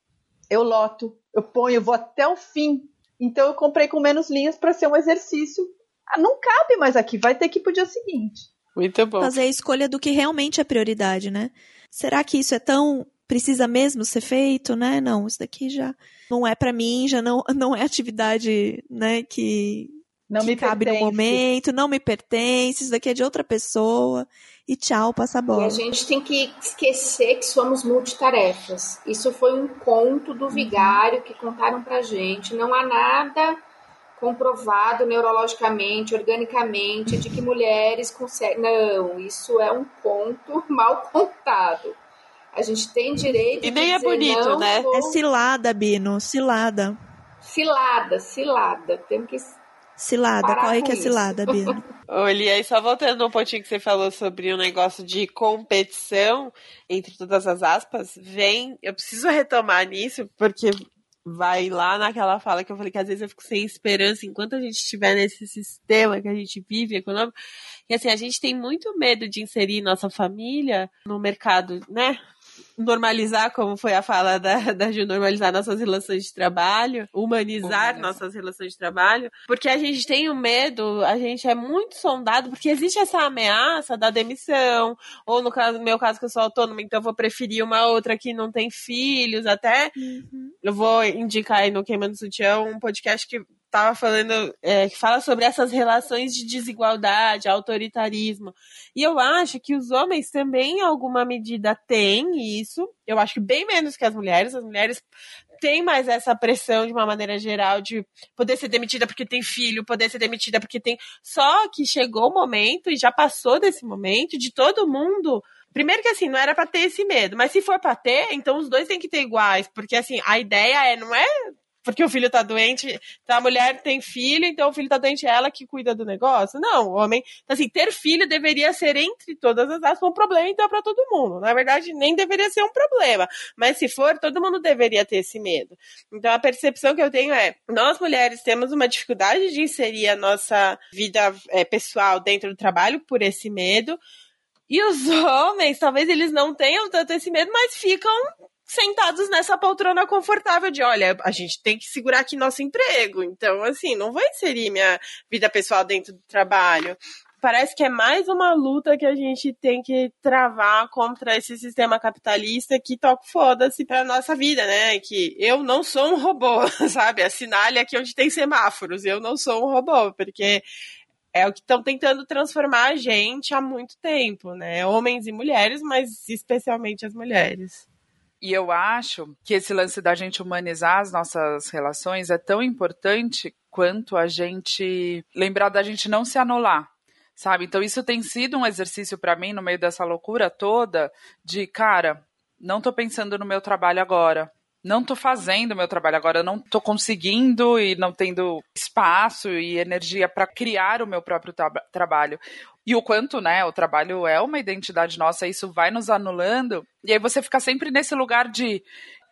[SPEAKER 8] Eu loto, eu ponho, eu vou até o fim. Então eu comprei com menos linhas para ser um exercício. Ah, não cabe mais aqui, vai ter que ir pro dia seguinte.
[SPEAKER 4] Muito bom.
[SPEAKER 2] Fazer a escolha do que realmente é prioridade, né? Será que isso é tão... precisa mesmo ser feito, né? Não, isso daqui já não é para mim, já não, não é atividade, né, que...
[SPEAKER 8] Não
[SPEAKER 2] que
[SPEAKER 8] me
[SPEAKER 2] cabe
[SPEAKER 8] pertence.
[SPEAKER 2] no momento, não me pertence, isso daqui é de outra pessoa, e tchau, passa a bola.
[SPEAKER 7] E a gente tem que esquecer que somos multitarefas. Isso foi um conto do vigário que contaram pra gente. Não há nada comprovado neurologicamente, organicamente, de que mulheres conseguem... Não, isso é um conto mal contado. A gente tem direito
[SPEAKER 4] e
[SPEAKER 7] de
[SPEAKER 4] nem é
[SPEAKER 7] dizer
[SPEAKER 4] bonito,
[SPEAKER 7] não,
[SPEAKER 4] né?
[SPEAKER 7] Vou...
[SPEAKER 2] É cilada, Bino, cilada.
[SPEAKER 7] Cilada, cilada. Temos que...
[SPEAKER 2] Cilada, corre que é cilada, Bino.
[SPEAKER 4] Olha, e aí só voltando no pontinho que você falou sobre o negócio de competição, entre todas as aspas, vem, eu preciso retomar nisso, porque vai lá naquela fala que eu falei que às vezes eu fico sem esperança enquanto a gente estiver nesse sistema que a gente vive, econômico, e assim, a gente tem muito medo de inserir nossa família no mercado, né? Normalizar, como foi a fala da, da Ju, normalizar nossas relações de trabalho, humanizar, humanizar nossas relações de trabalho, porque a gente tem o medo, a gente é muito sondado, porque existe essa ameaça da demissão, ou no caso, no meu caso que eu sou autônoma, então eu vou preferir uma outra que não tem filhos, até uhum. eu vou indicar aí no Queimando Sutiã um podcast que tava falando, é, que fala sobre essas relações de desigualdade, autoritarismo. E eu acho que os homens também, em alguma medida, têm isso. Eu acho que bem menos que as mulheres. As mulheres têm mais essa pressão, de uma maneira geral, de poder ser demitida porque tem filho, poder ser demitida porque tem... Só que chegou o momento, e já passou desse momento, de todo mundo... Primeiro que, assim, não era pra ter esse medo. Mas se for pra ter, então os dois têm que ter iguais. Porque, assim, a ideia é, não é... porque o filho tá doente, então a mulher tem filho, então o filho tá doente, é ela que cuida do negócio. Não, o homem... Então, assim, ter filho deveria ser, entre todas as aspas, um problema, então, pra todo mundo. Na verdade, nem deveria ser um problema. Mas se for, todo mundo deveria ter esse medo. Então, a percepção que eu tenho é, nós mulheres temos uma dificuldade de inserir a nossa vida é, pessoal dentro do trabalho por esse medo. E os homens, talvez eles não tenham tanto esse medo, mas ficam... sentados nessa poltrona confortável de, olha, a gente tem que segurar aqui nosso emprego, então, assim, não vou inserir minha vida pessoal dentro do trabalho. Parece que é mais uma luta que a gente tem que travar contra esse sistema capitalista que toca foda-se pra nossa vida, né, que eu não sou um robô, sabe, assinale aqui onde tem semáforos, eu não sou um robô, porque... é o que estão tentando transformar a gente há muito tempo, né, homens e mulheres, mas especialmente as mulheres.
[SPEAKER 3] E eu acho que esse lance da gente humanizar as nossas relações é tão importante quanto a gente lembrar da gente não se anular, sabe? Então isso tem sido um exercício para mim no meio dessa loucura toda de, cara, não tô pensando no meu trabalho agora, não tô fazendo o meu trabalho agora, não tô conseguindo e não tendo espaço e energia para criar o meu próprio tra- trabalho. E o quanto, né, o trabalho é uma identidade nossa, isso vai nos anulando, e aí você fica sempre nesse lugar de,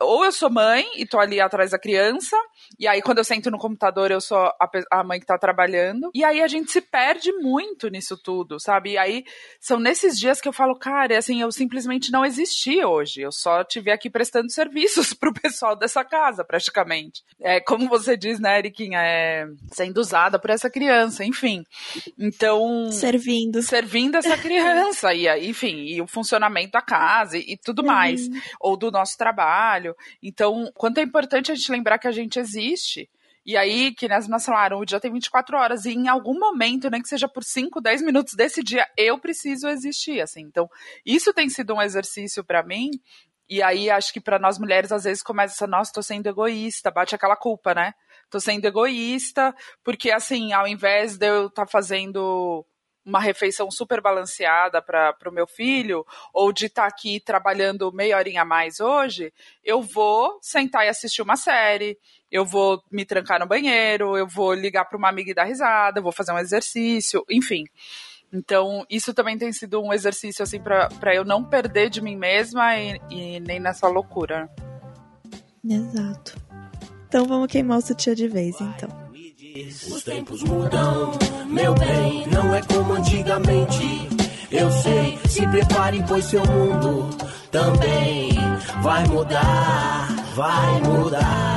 [SPEAKER 3] ou eu sou mãe e tô ali atrás da criança, e aí quando eu sento no computador eu sou a, a mãe que tá trabalhando, e aí a gente se perde muito nisso tudo, sabe? E aí são nesses dias que eu falo, cara, assim, eu simplesmente não existi hoje, eu só estive aqui prestando serviços pro pessoal dessa casa, praticamente. É, como você diz, né, Eriquinha, é sendo usada por essa criança, enfim. Então...
[SPEAKER 2] Servindo.
[SPEAKER 3] Servindo essa criança, e enfim, e o funcionamento da casa e, e tudo mais,
[SPEAKER 2] Uhum.
[SPEAKER 3] ou do nosso trabalho. Então, quanto é importante a gente lembrar que a gente existe. E aí, que as meninas falaram, o dia tem vinte e quatro horas, e em algum momento, nem que seja por cinco, dez minutos desse dia, eu preciso existir, assim. Então, isso tem sido um exercício pra mim. E aí, acho que pra nós mulheres, às vezes, começa essa, nossa, tô sendo egoísta, bate aquela culpa, né? Tô sendo egoísta, porque, assim, ao invés de eu estar tá fazendo uma refeição super balanceada para o meu filho, ou de estar tá aqui trabalhando meia horinha a mais hoje, eu vou sentar e assistir uma série, eu vou me trancar no banheiro, eu vou ligar para uma amiga e dar risada, eu vou fazer um exercício, enfim. Então, isso também tem sido um exercício, assim, para eu não perder de mim mesma e, e nem nessa loucura.
[SPEAKER 2] Exato. Então, vamos queimar o sutiã de vez, então.
[SPEAKER 5] Os tempos mudam, meu bem, não é como antigamente. Eu sei, se prepare, pois seu mundo também vai mudar, vai mudar.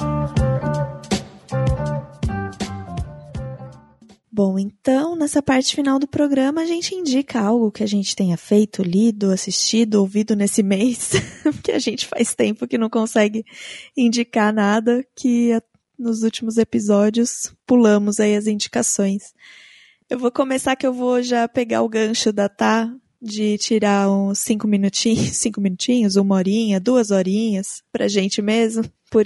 [SPEAKER 2] Bom, então, nessa parte final do programa, a gente indica algo que a gente tenha feito, lido, assistido, ouvido nesse mês, porque a gente faz tempo que não consegue indicar nada, que nos últimos episódios pulamos aí as indicações. Eu vou começar que eu vou já pegar o gancho da Tá, de tirar uns cinco minutinhos, cinco minutinhos, uma horinha, duas horinhas pra gente mesmo,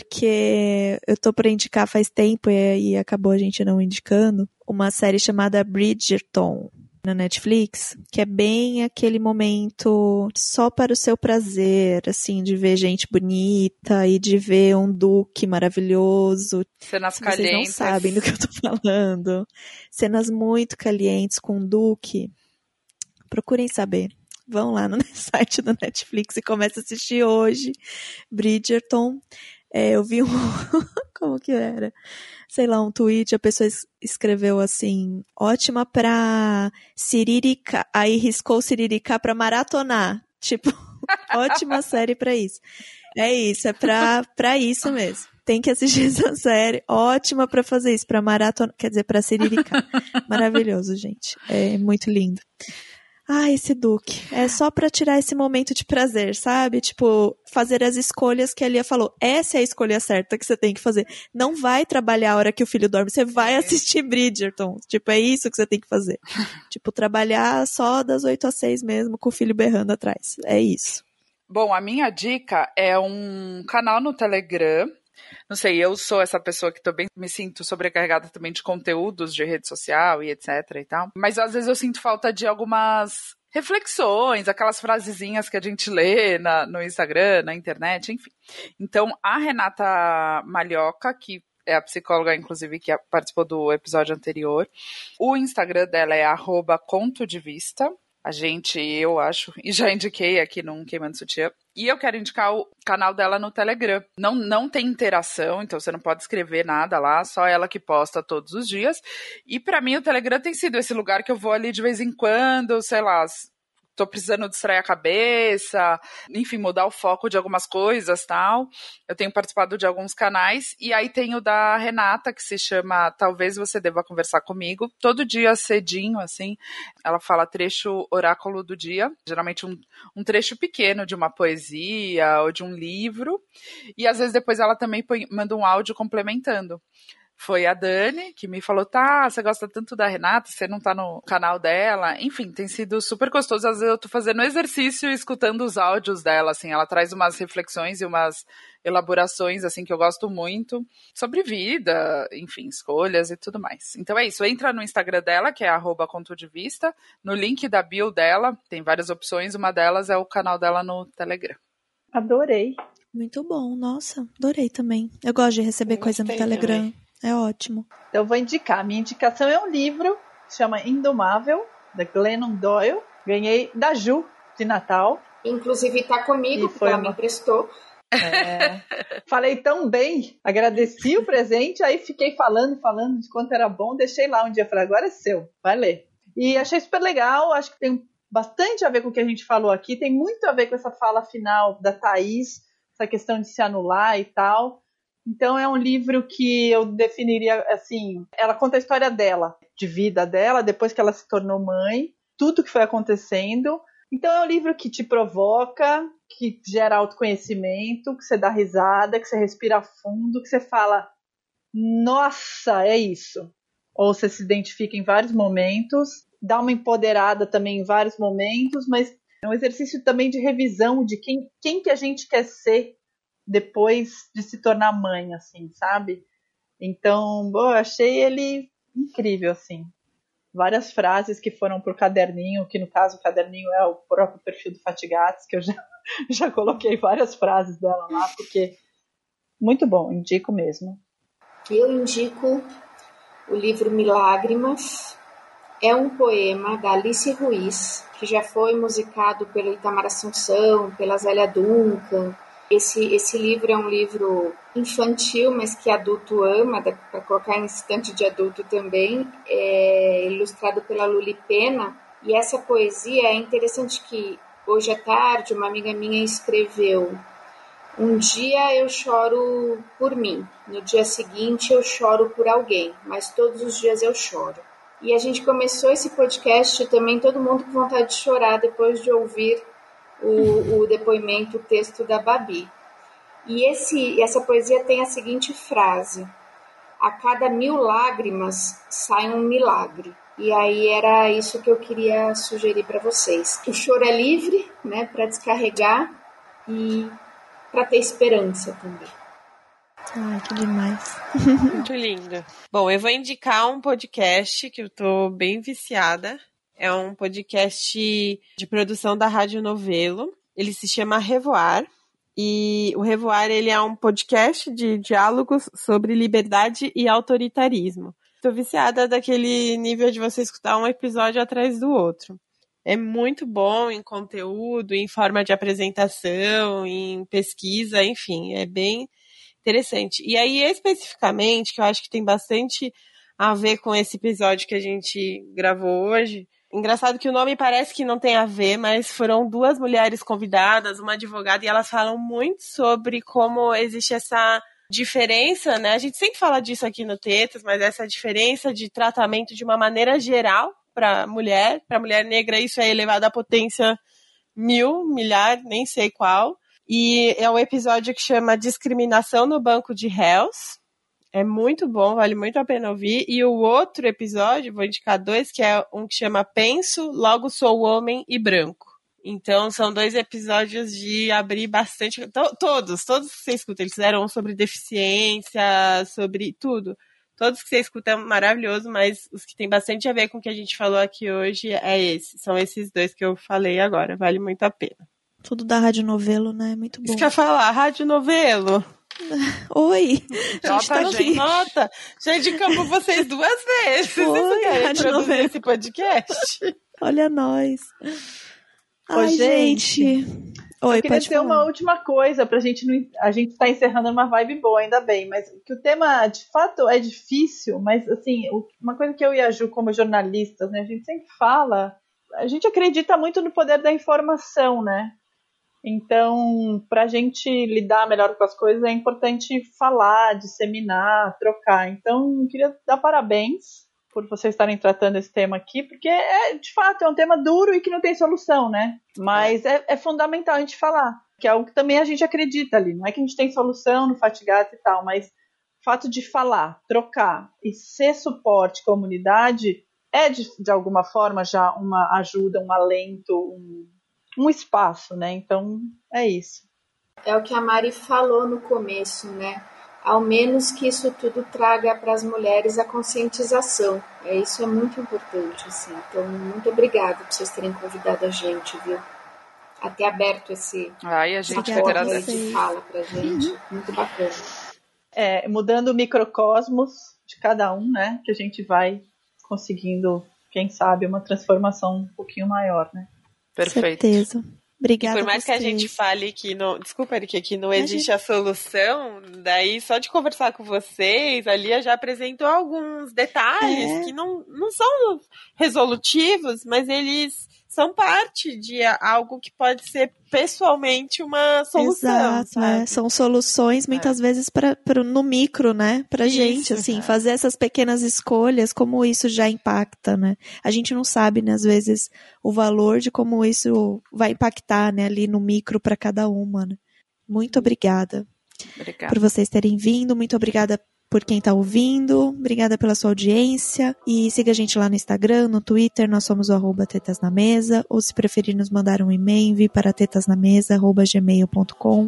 [SPEAKER 2] porque eu tô pra indicar faz tempo e, e acabou a gente não indicando, uma série chamada Bridgerton na Netflix, que é bem aquele momento só para o seu prazer, assim, de ver gente bonita e de ver um duque maravilhoso.
[SPEAKER 3] Cenas
[SPEAKER 2] Se
[SPEAKER 3] calientes.
[SPEAKER 2] Vocês não sabem do que eu tô falando. Cenas muito calientes com um duque. Procurem saber. Vão lá no site da Netflix e comecem a assistir hoje. Bridgerton. É, eu vi um... Como que era? Sei lá, um tweet, a pessoa escreveu assim, ótima pra Siririca, aí riscou Siririca pra maratonar. Tipo, ótima série pra isso. É isso, é pra, pra isso mesmo. Tem que assistir essa série, ótima pra fazer isso, pra maratona, quer dizer, pra Siririca. Maravilhoso, gente. É muito lindo. Ah, esse Duque. É só pra tirar esse momento de prazer, sabe? Tipo, fazer as escolhas que a Lia falou. Essa é a escolha certa que você tem que fazer. Não vai trabalhar a hora que o filho dorme. Você vai assistir Bridgerton. Tipo, é isso que você tem que fazer. Tipo, trabalhar só das oito às seis mesmo, com o filho berrando atrás. É isso.
[SPEAKER 3] Bom, a minha dica é um canal no Telegram. Não sei, eu sou essa pessoa que também me sinto sobrecarregada também de conteúdos de rede social e etc e tal. Mas às vezes eu sinto falta de algumas reflexões, aquelas frasezinhas que a gente lê na, no Instagram, na internet, enfim. Então, a Renata Malhoca, que é a psicóloga, inclusive, que participou do episódio anterior, o Instagram dela é arroba conto de vista. A gente, eu acho, e já indiquei aqui num Queimando Sutiã. E eu quero indicar o canal dela no Telegram. Não, não tem interação, então você não pode escrever nada lá, só ela que posta todos os dias. E pra mim o Telegram tem sido esse lugar que eu vou ali de vez em quando, sei lá, tô precisando distrair a cabeça, enfim, mudar o foco de algumas coisas, tal. Eu tenho participado de alguns canais, e aí tem o da Renata, que se chama Talvez Você Deva Conversar Comigo, todo dia cedinho, assim, ela fala trecho oráculo do dia, geralmente um, um trecho pequeno de uma poesia ou de um livro, e às vezes depois ela também põe, manda um áudio complementando. Foi a Dani que me falou, tá, você gosta tanto da Renata, você não tá no canal dela. Enfim, tem sido super gostoso. Às vezes eu tô fazendo exercício e escutando os áudios dela, assim. Ela traz umas reflexões e umas elaborações, assim, que eu gosto muito. Sobre vida, enfim, escolhas e tudo mais. Então é isso, entra no Instagram dela, que é arroba conto de vista. No link da bio dela, tem várias opções. Uma delas é o canal dela no Telegram.
[SPEAKER 8] Adorei.
[SPEAKER 2] Muito bom, nossa, adorei também. Eu gosto de receber
[SPEAKER 7] Eu
[SPEAKER 2] coisa no
[SPEAKER 7] gostei
[SPEAKER 2] Telegram.
[SPEAKER 7] também.
[SPEAKER 2] É ótimo.
[SPEAKER 8] Então eu vou indicar. Minha indicação é um livro, chama Indomável, da Glennon Doyle. Ganhei da Ju, de Natal.
[SPEAKER 7] Inclusive tá comigo,
[SPEAKER 8] E
[SPEAKER 7] porque
[SPEAKER 8] foi
[SPEAKER 7] ela
[SPEAKER 8] uma-
[SPEAKER 7] me emprestou.
[SPEAKER 8] É. Falei tão bem, agradeci o presente, aí fiquei falando, falando de quanto era bom, deixei lá um dia, falei, agora é seu, vai ler. E achei super legal, acho que tem bastante a ver com o que a gente falou aqui, tem muito a ver com essa fala final da Thaís, essa questão de se anular e tal. Então é um livro que eu definiria assim, ela conta a história dela, de vida dela, depois que ela se tornou mãe, tudo que foi acontecendo. Então é um livro que te provoca, que gera autoconhecimento, que você dá risada, que você respira fundo, que você fala, nossa, é isso. Ou você se identifica em vários momentos, dá uma empoderada também em vários momentos, mas é um exercício também de revisão de quem, quem que a gente quer ser depois de se tornar mãe, assim, sabe? Então, bom, eu achei ele incrível, assim. Várias frases que foram pro caderninho, que no caso o caderninho é o próprio perfil do Fatigates, que eu já, já coloquei várias frases dela lá, porque muito bom, indico mesmo.
[SPEAKER 7] Eu indico o livro Milágrimas. É um poema da Alice Ruiz, que já foi musicado pelo Itamar Assunção, pela Zélia Duncan. Esse, esse livro é um livro infantil, mas que adulto ama, para colocar em estante de adulto também, é ilustrado pela Luli Pena. E essa poesia é interessante que, hoje à tarde, uma amiga minha escreveu: um dia eu choro por mim, no dia seguinte eu choro por alguém, mas todos os dias eu choro. E a gente começou esse podcast também, todo mundo com vontade de chorar depois de ouvir O, o depoimento, o texto da Babi. E esse, essa poesia tem a seguinte frase: a cada mil lágrimas sai um milagre. E aí era isso que eu queria sugerir para vocês. O choro é livre, né, para descarregar e para ter esperança também.
[SPEAKER 2] Ai, que demais.
[SPEAKER 4] Muito linda. Bom, eu vou indicar um podcast que eu tô bem viciada. É um podcast de produção da Rádio Novelo. Ele se chama Revoar. E o Revoar, ele é um podcast de diálogos sobre liberdade e autoritarismo. Estou viciada daquele nível de você escutar um episódio atrás do outro. É muito bom em conteúdo, em forma de apresentação, em pesquisa, enfim, é bem interessante. E aí, especificamente, que eu acho que tem bastante a ver com esse episódio que a gente gravou hoje. Engraçado que o nome parece que não tem a ver, mas foram duas mulheres convidadas, uma advogada, e elas falam muito sobre como existe essa diferença, né? A gente sempre fala disso aqui no Tetas, mas essa diferença de tratamento de uma maneira geral para mulher, para mulher negra isso é elevado à potência mil, milhar, nem sei qual. E é um episódio que chama Discriminação no Banco de Réus. É muito bom, vale muito a pena ouvir. E o outro episódio, vou indicar dois, que é um que chama Penso, Logo Sou Homem e Branco. Então, são dois episódios de abrir bastante... To- todos, todos que você escuta. Eles fizeram um sobre deficiência, sobre tudo. Todos que você escuta é maravilhoso, mas os que tem bastante a ver com o que a gente falou aqui hoje é esse. São esses dois que eu falei agora. Vale muito a pena.
[SPEAKER 2] Tudo da Rádio Novelo, né? Muito bom.
[SPEAKER 4] Isso que eu ia falar, Rádio Novelo.
[SPEAKER 2] Oi, a gente tá aqui.
[SPEAKER 4] Nota, já indicamos vocês duas vezes.
[SPEAKER 2] Oi,
[SPEAKER 4] Vocês querem
[SPEAKER 2] Rádio
[SPEAKER 4] produzir
[SPEAKER 2] Novelo.
[SPEAKER 4] esse podcast?
[SPEAKER 2] Olha nós.
[SPEAKER 8] Ô,
[SPEAKER 2] Ai,
[SPEAKER 8] gente.
[SPEAKER 2] gente. Oi,
[SPEAKER 8] eu queria
[SPEAKER 2] pode
[SPEAKER 8] dizer
[SPEAKER 2] falar.
[SPEAKER 8] uma última coisa pra gente não, a gente tá encerrando uma vibe boa, ainda bem, mas que o tema de fato é difícil, mas assim, uma coisa que eu e a Ju como jornalistas, né, a gente sempre fala, a gente acredita muito no poder da informação, né? Então, para a gente lidar melhor com as coisas, é importante falar, disseminar, trocar. Então, eu queria dar parabéns por vocês estarem tratando esse tema aqui, porque, é, de fato, é um tema duro e que não tem solução, né? Mas é, é fundamental a gente falar, que é algo que também a gente acredita ali. Não é que a gente tem solução no Fatigato e tal, mas o fato de falar, trocar e ser suporte, comunidade, é, de, de alguma forma, já uma ajuda, um alento, um... um espaço, né? Então, é isso.
[SPEAKER 7] É o que a Mari falou no começo, né? Ao menos que isso tudo traga para as mulheres a conscientização. É, isso é muito importante, assim. Então, muito obrigada por vocês terem convidado a gente, viu? Até aberto esse
[SPEAKER 3] Ai, a gente
[SPEAKER 7] essa
[SPEAKER 3] agradece.
[SPEAKER 7] de fala pra gente.
[SPEAKER 2] Uhum.
[SPEAKER 7] Muito bacana.
[SPEAKER 8] É, mudando o microcosmos de cada um, né? Que a gente vai conseguindo, quem sabe, uma transformação um pouquinho maior, né?
[SPEAKER 3] Perfeito.
[SPEAKER 2] Certeza. Obrigada.
[SPEAKER 4] E por mais que a gente fale que não... Desculpa, Erika, que não existe a solução, daí só de conversar com vocês, a Lia já apresentou alguns detalhes é. que não, não são resolutivos, mas eles são parte de algo que pode ser pessoalmente uma solução.
[SPEAKER 2] Exato, é. São soluções muitas é. vezes pra, pra, no micro, né? Pra isso, gente, assim, é. fazer essas pequenas escolhas, como isso já impacta, né? A gente não sabe, né, às vezes, o valor de como isso vai impactar, né, ali no micro pra cada uma, né? Muito obrigada. Obrigada por vocês terem vindo, muito obrigada por quem tá ouvindo, obrigada pela sua audiência, e siga a gente lá no Instagram, no Twitter, nós somos o arroba tetas na mesa, ou se preferir nos mandar um e-mail, envie para tetasnamesa arroba gmail ponto com.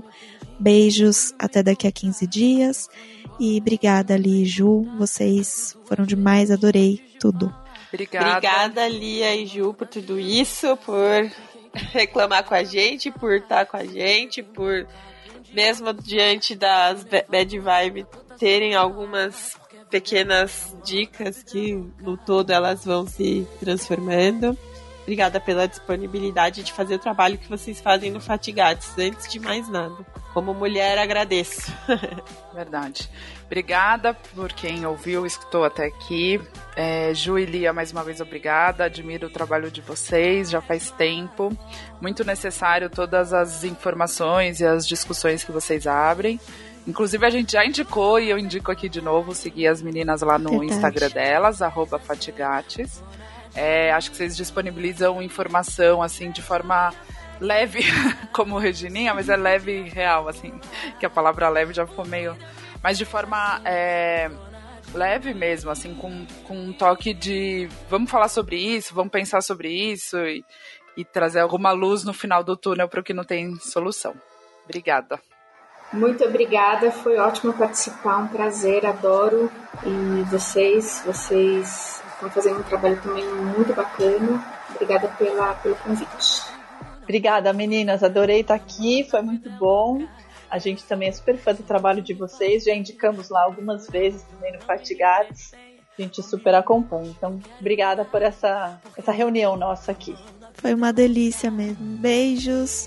[SPEAKER 2] Beijos, até daqui a quinze dias, e obrigada, Lia e Ju, vocês foram demais, adorei tudo.
[SPEAKER 4] Obrigada. Obrigada, Lia e Ju, por tudo isso, por reclamar com a gente, por estar com a gente, por, mesmo diante das bad vibes, terem algumas pequenas dicas que no todo elas vão se transformando. Obrigada pela disponibilidade de fazer o trabalho que vocês fazem no Fatigates. Antes de mais nada, como mulher, agradeço.
[SPEAKER 3] Verdade. Obrigada por quem ouviu, escutou até aqui. É, Ju e Lia, mais uma vez, obrigada. Admiro o trabalho de vocês, já faz tempo. Muito necessário todas as informações e as discussões que vocês abrem. Inclusive, a gente já indicou, e eu indico aqui de novo, seguir as meninas lá no Verdade. Instagram delas, arroba Fatigates. É, acho que vocês disponibilizam informação, assim, de forma leve, como Regininha, mas é leve e real, assim, que a palavra leve já ficou meio... Mas de forma é, leve mesmo, assim, com, com um toque de vamos falar sobre isso, vamos pensar sobre isso e, e trazer alguma luz no final do túnel para o que não tem solução. Obrigada.
[SPEAKER 7] Muito obrigada, foi ótimo participar, um prazer, adoro. E vocês, vocês estão fazendo um trabalho também muito bacana. Obrigada pela, pelo convite.
[SPEAKER 8] Obrigada, meninas, adorei estar aqui, foi muito bom. A gente também é super fã do trabalho de vocês, já indicamos lá algumas vezes também no Fatigates. A gente super acompanha. Então, obrigada por essa, essa reunião nossa aqui.
[SPEAKER 2] Foi uma delícia mesmo. Beijos.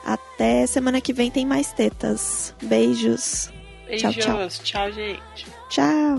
[SPEAKER 2] Até semana que vem tem mais tetas. Beijos.
[SPEAKER 4] Beijos.
[SPEAKER 2] Tchau, tchau.
[SPEAKER 4] Tchau, gente.
[SPEAKER 2] Tchau.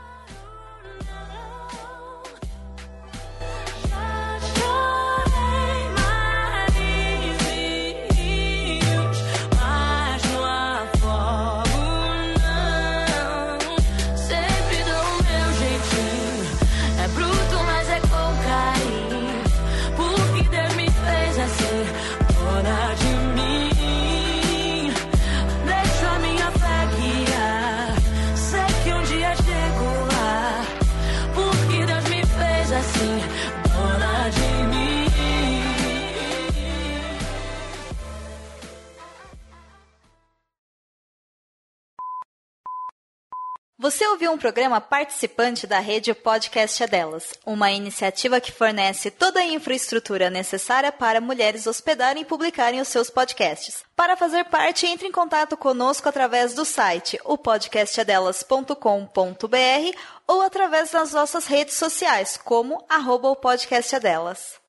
[SPEAKER 9] Você ouviu um programa participante da rede Podcast é Delas, uma iniciativa que fornece toda a infraestrutura necessária para mulheres hospedarem e publicarem os seus podcasts. Para fazer parte, entre em contato conosco através do site o podcast é delas ponto com ponto b r ou através das nossas redes sociais, como arroba o podcast é delas.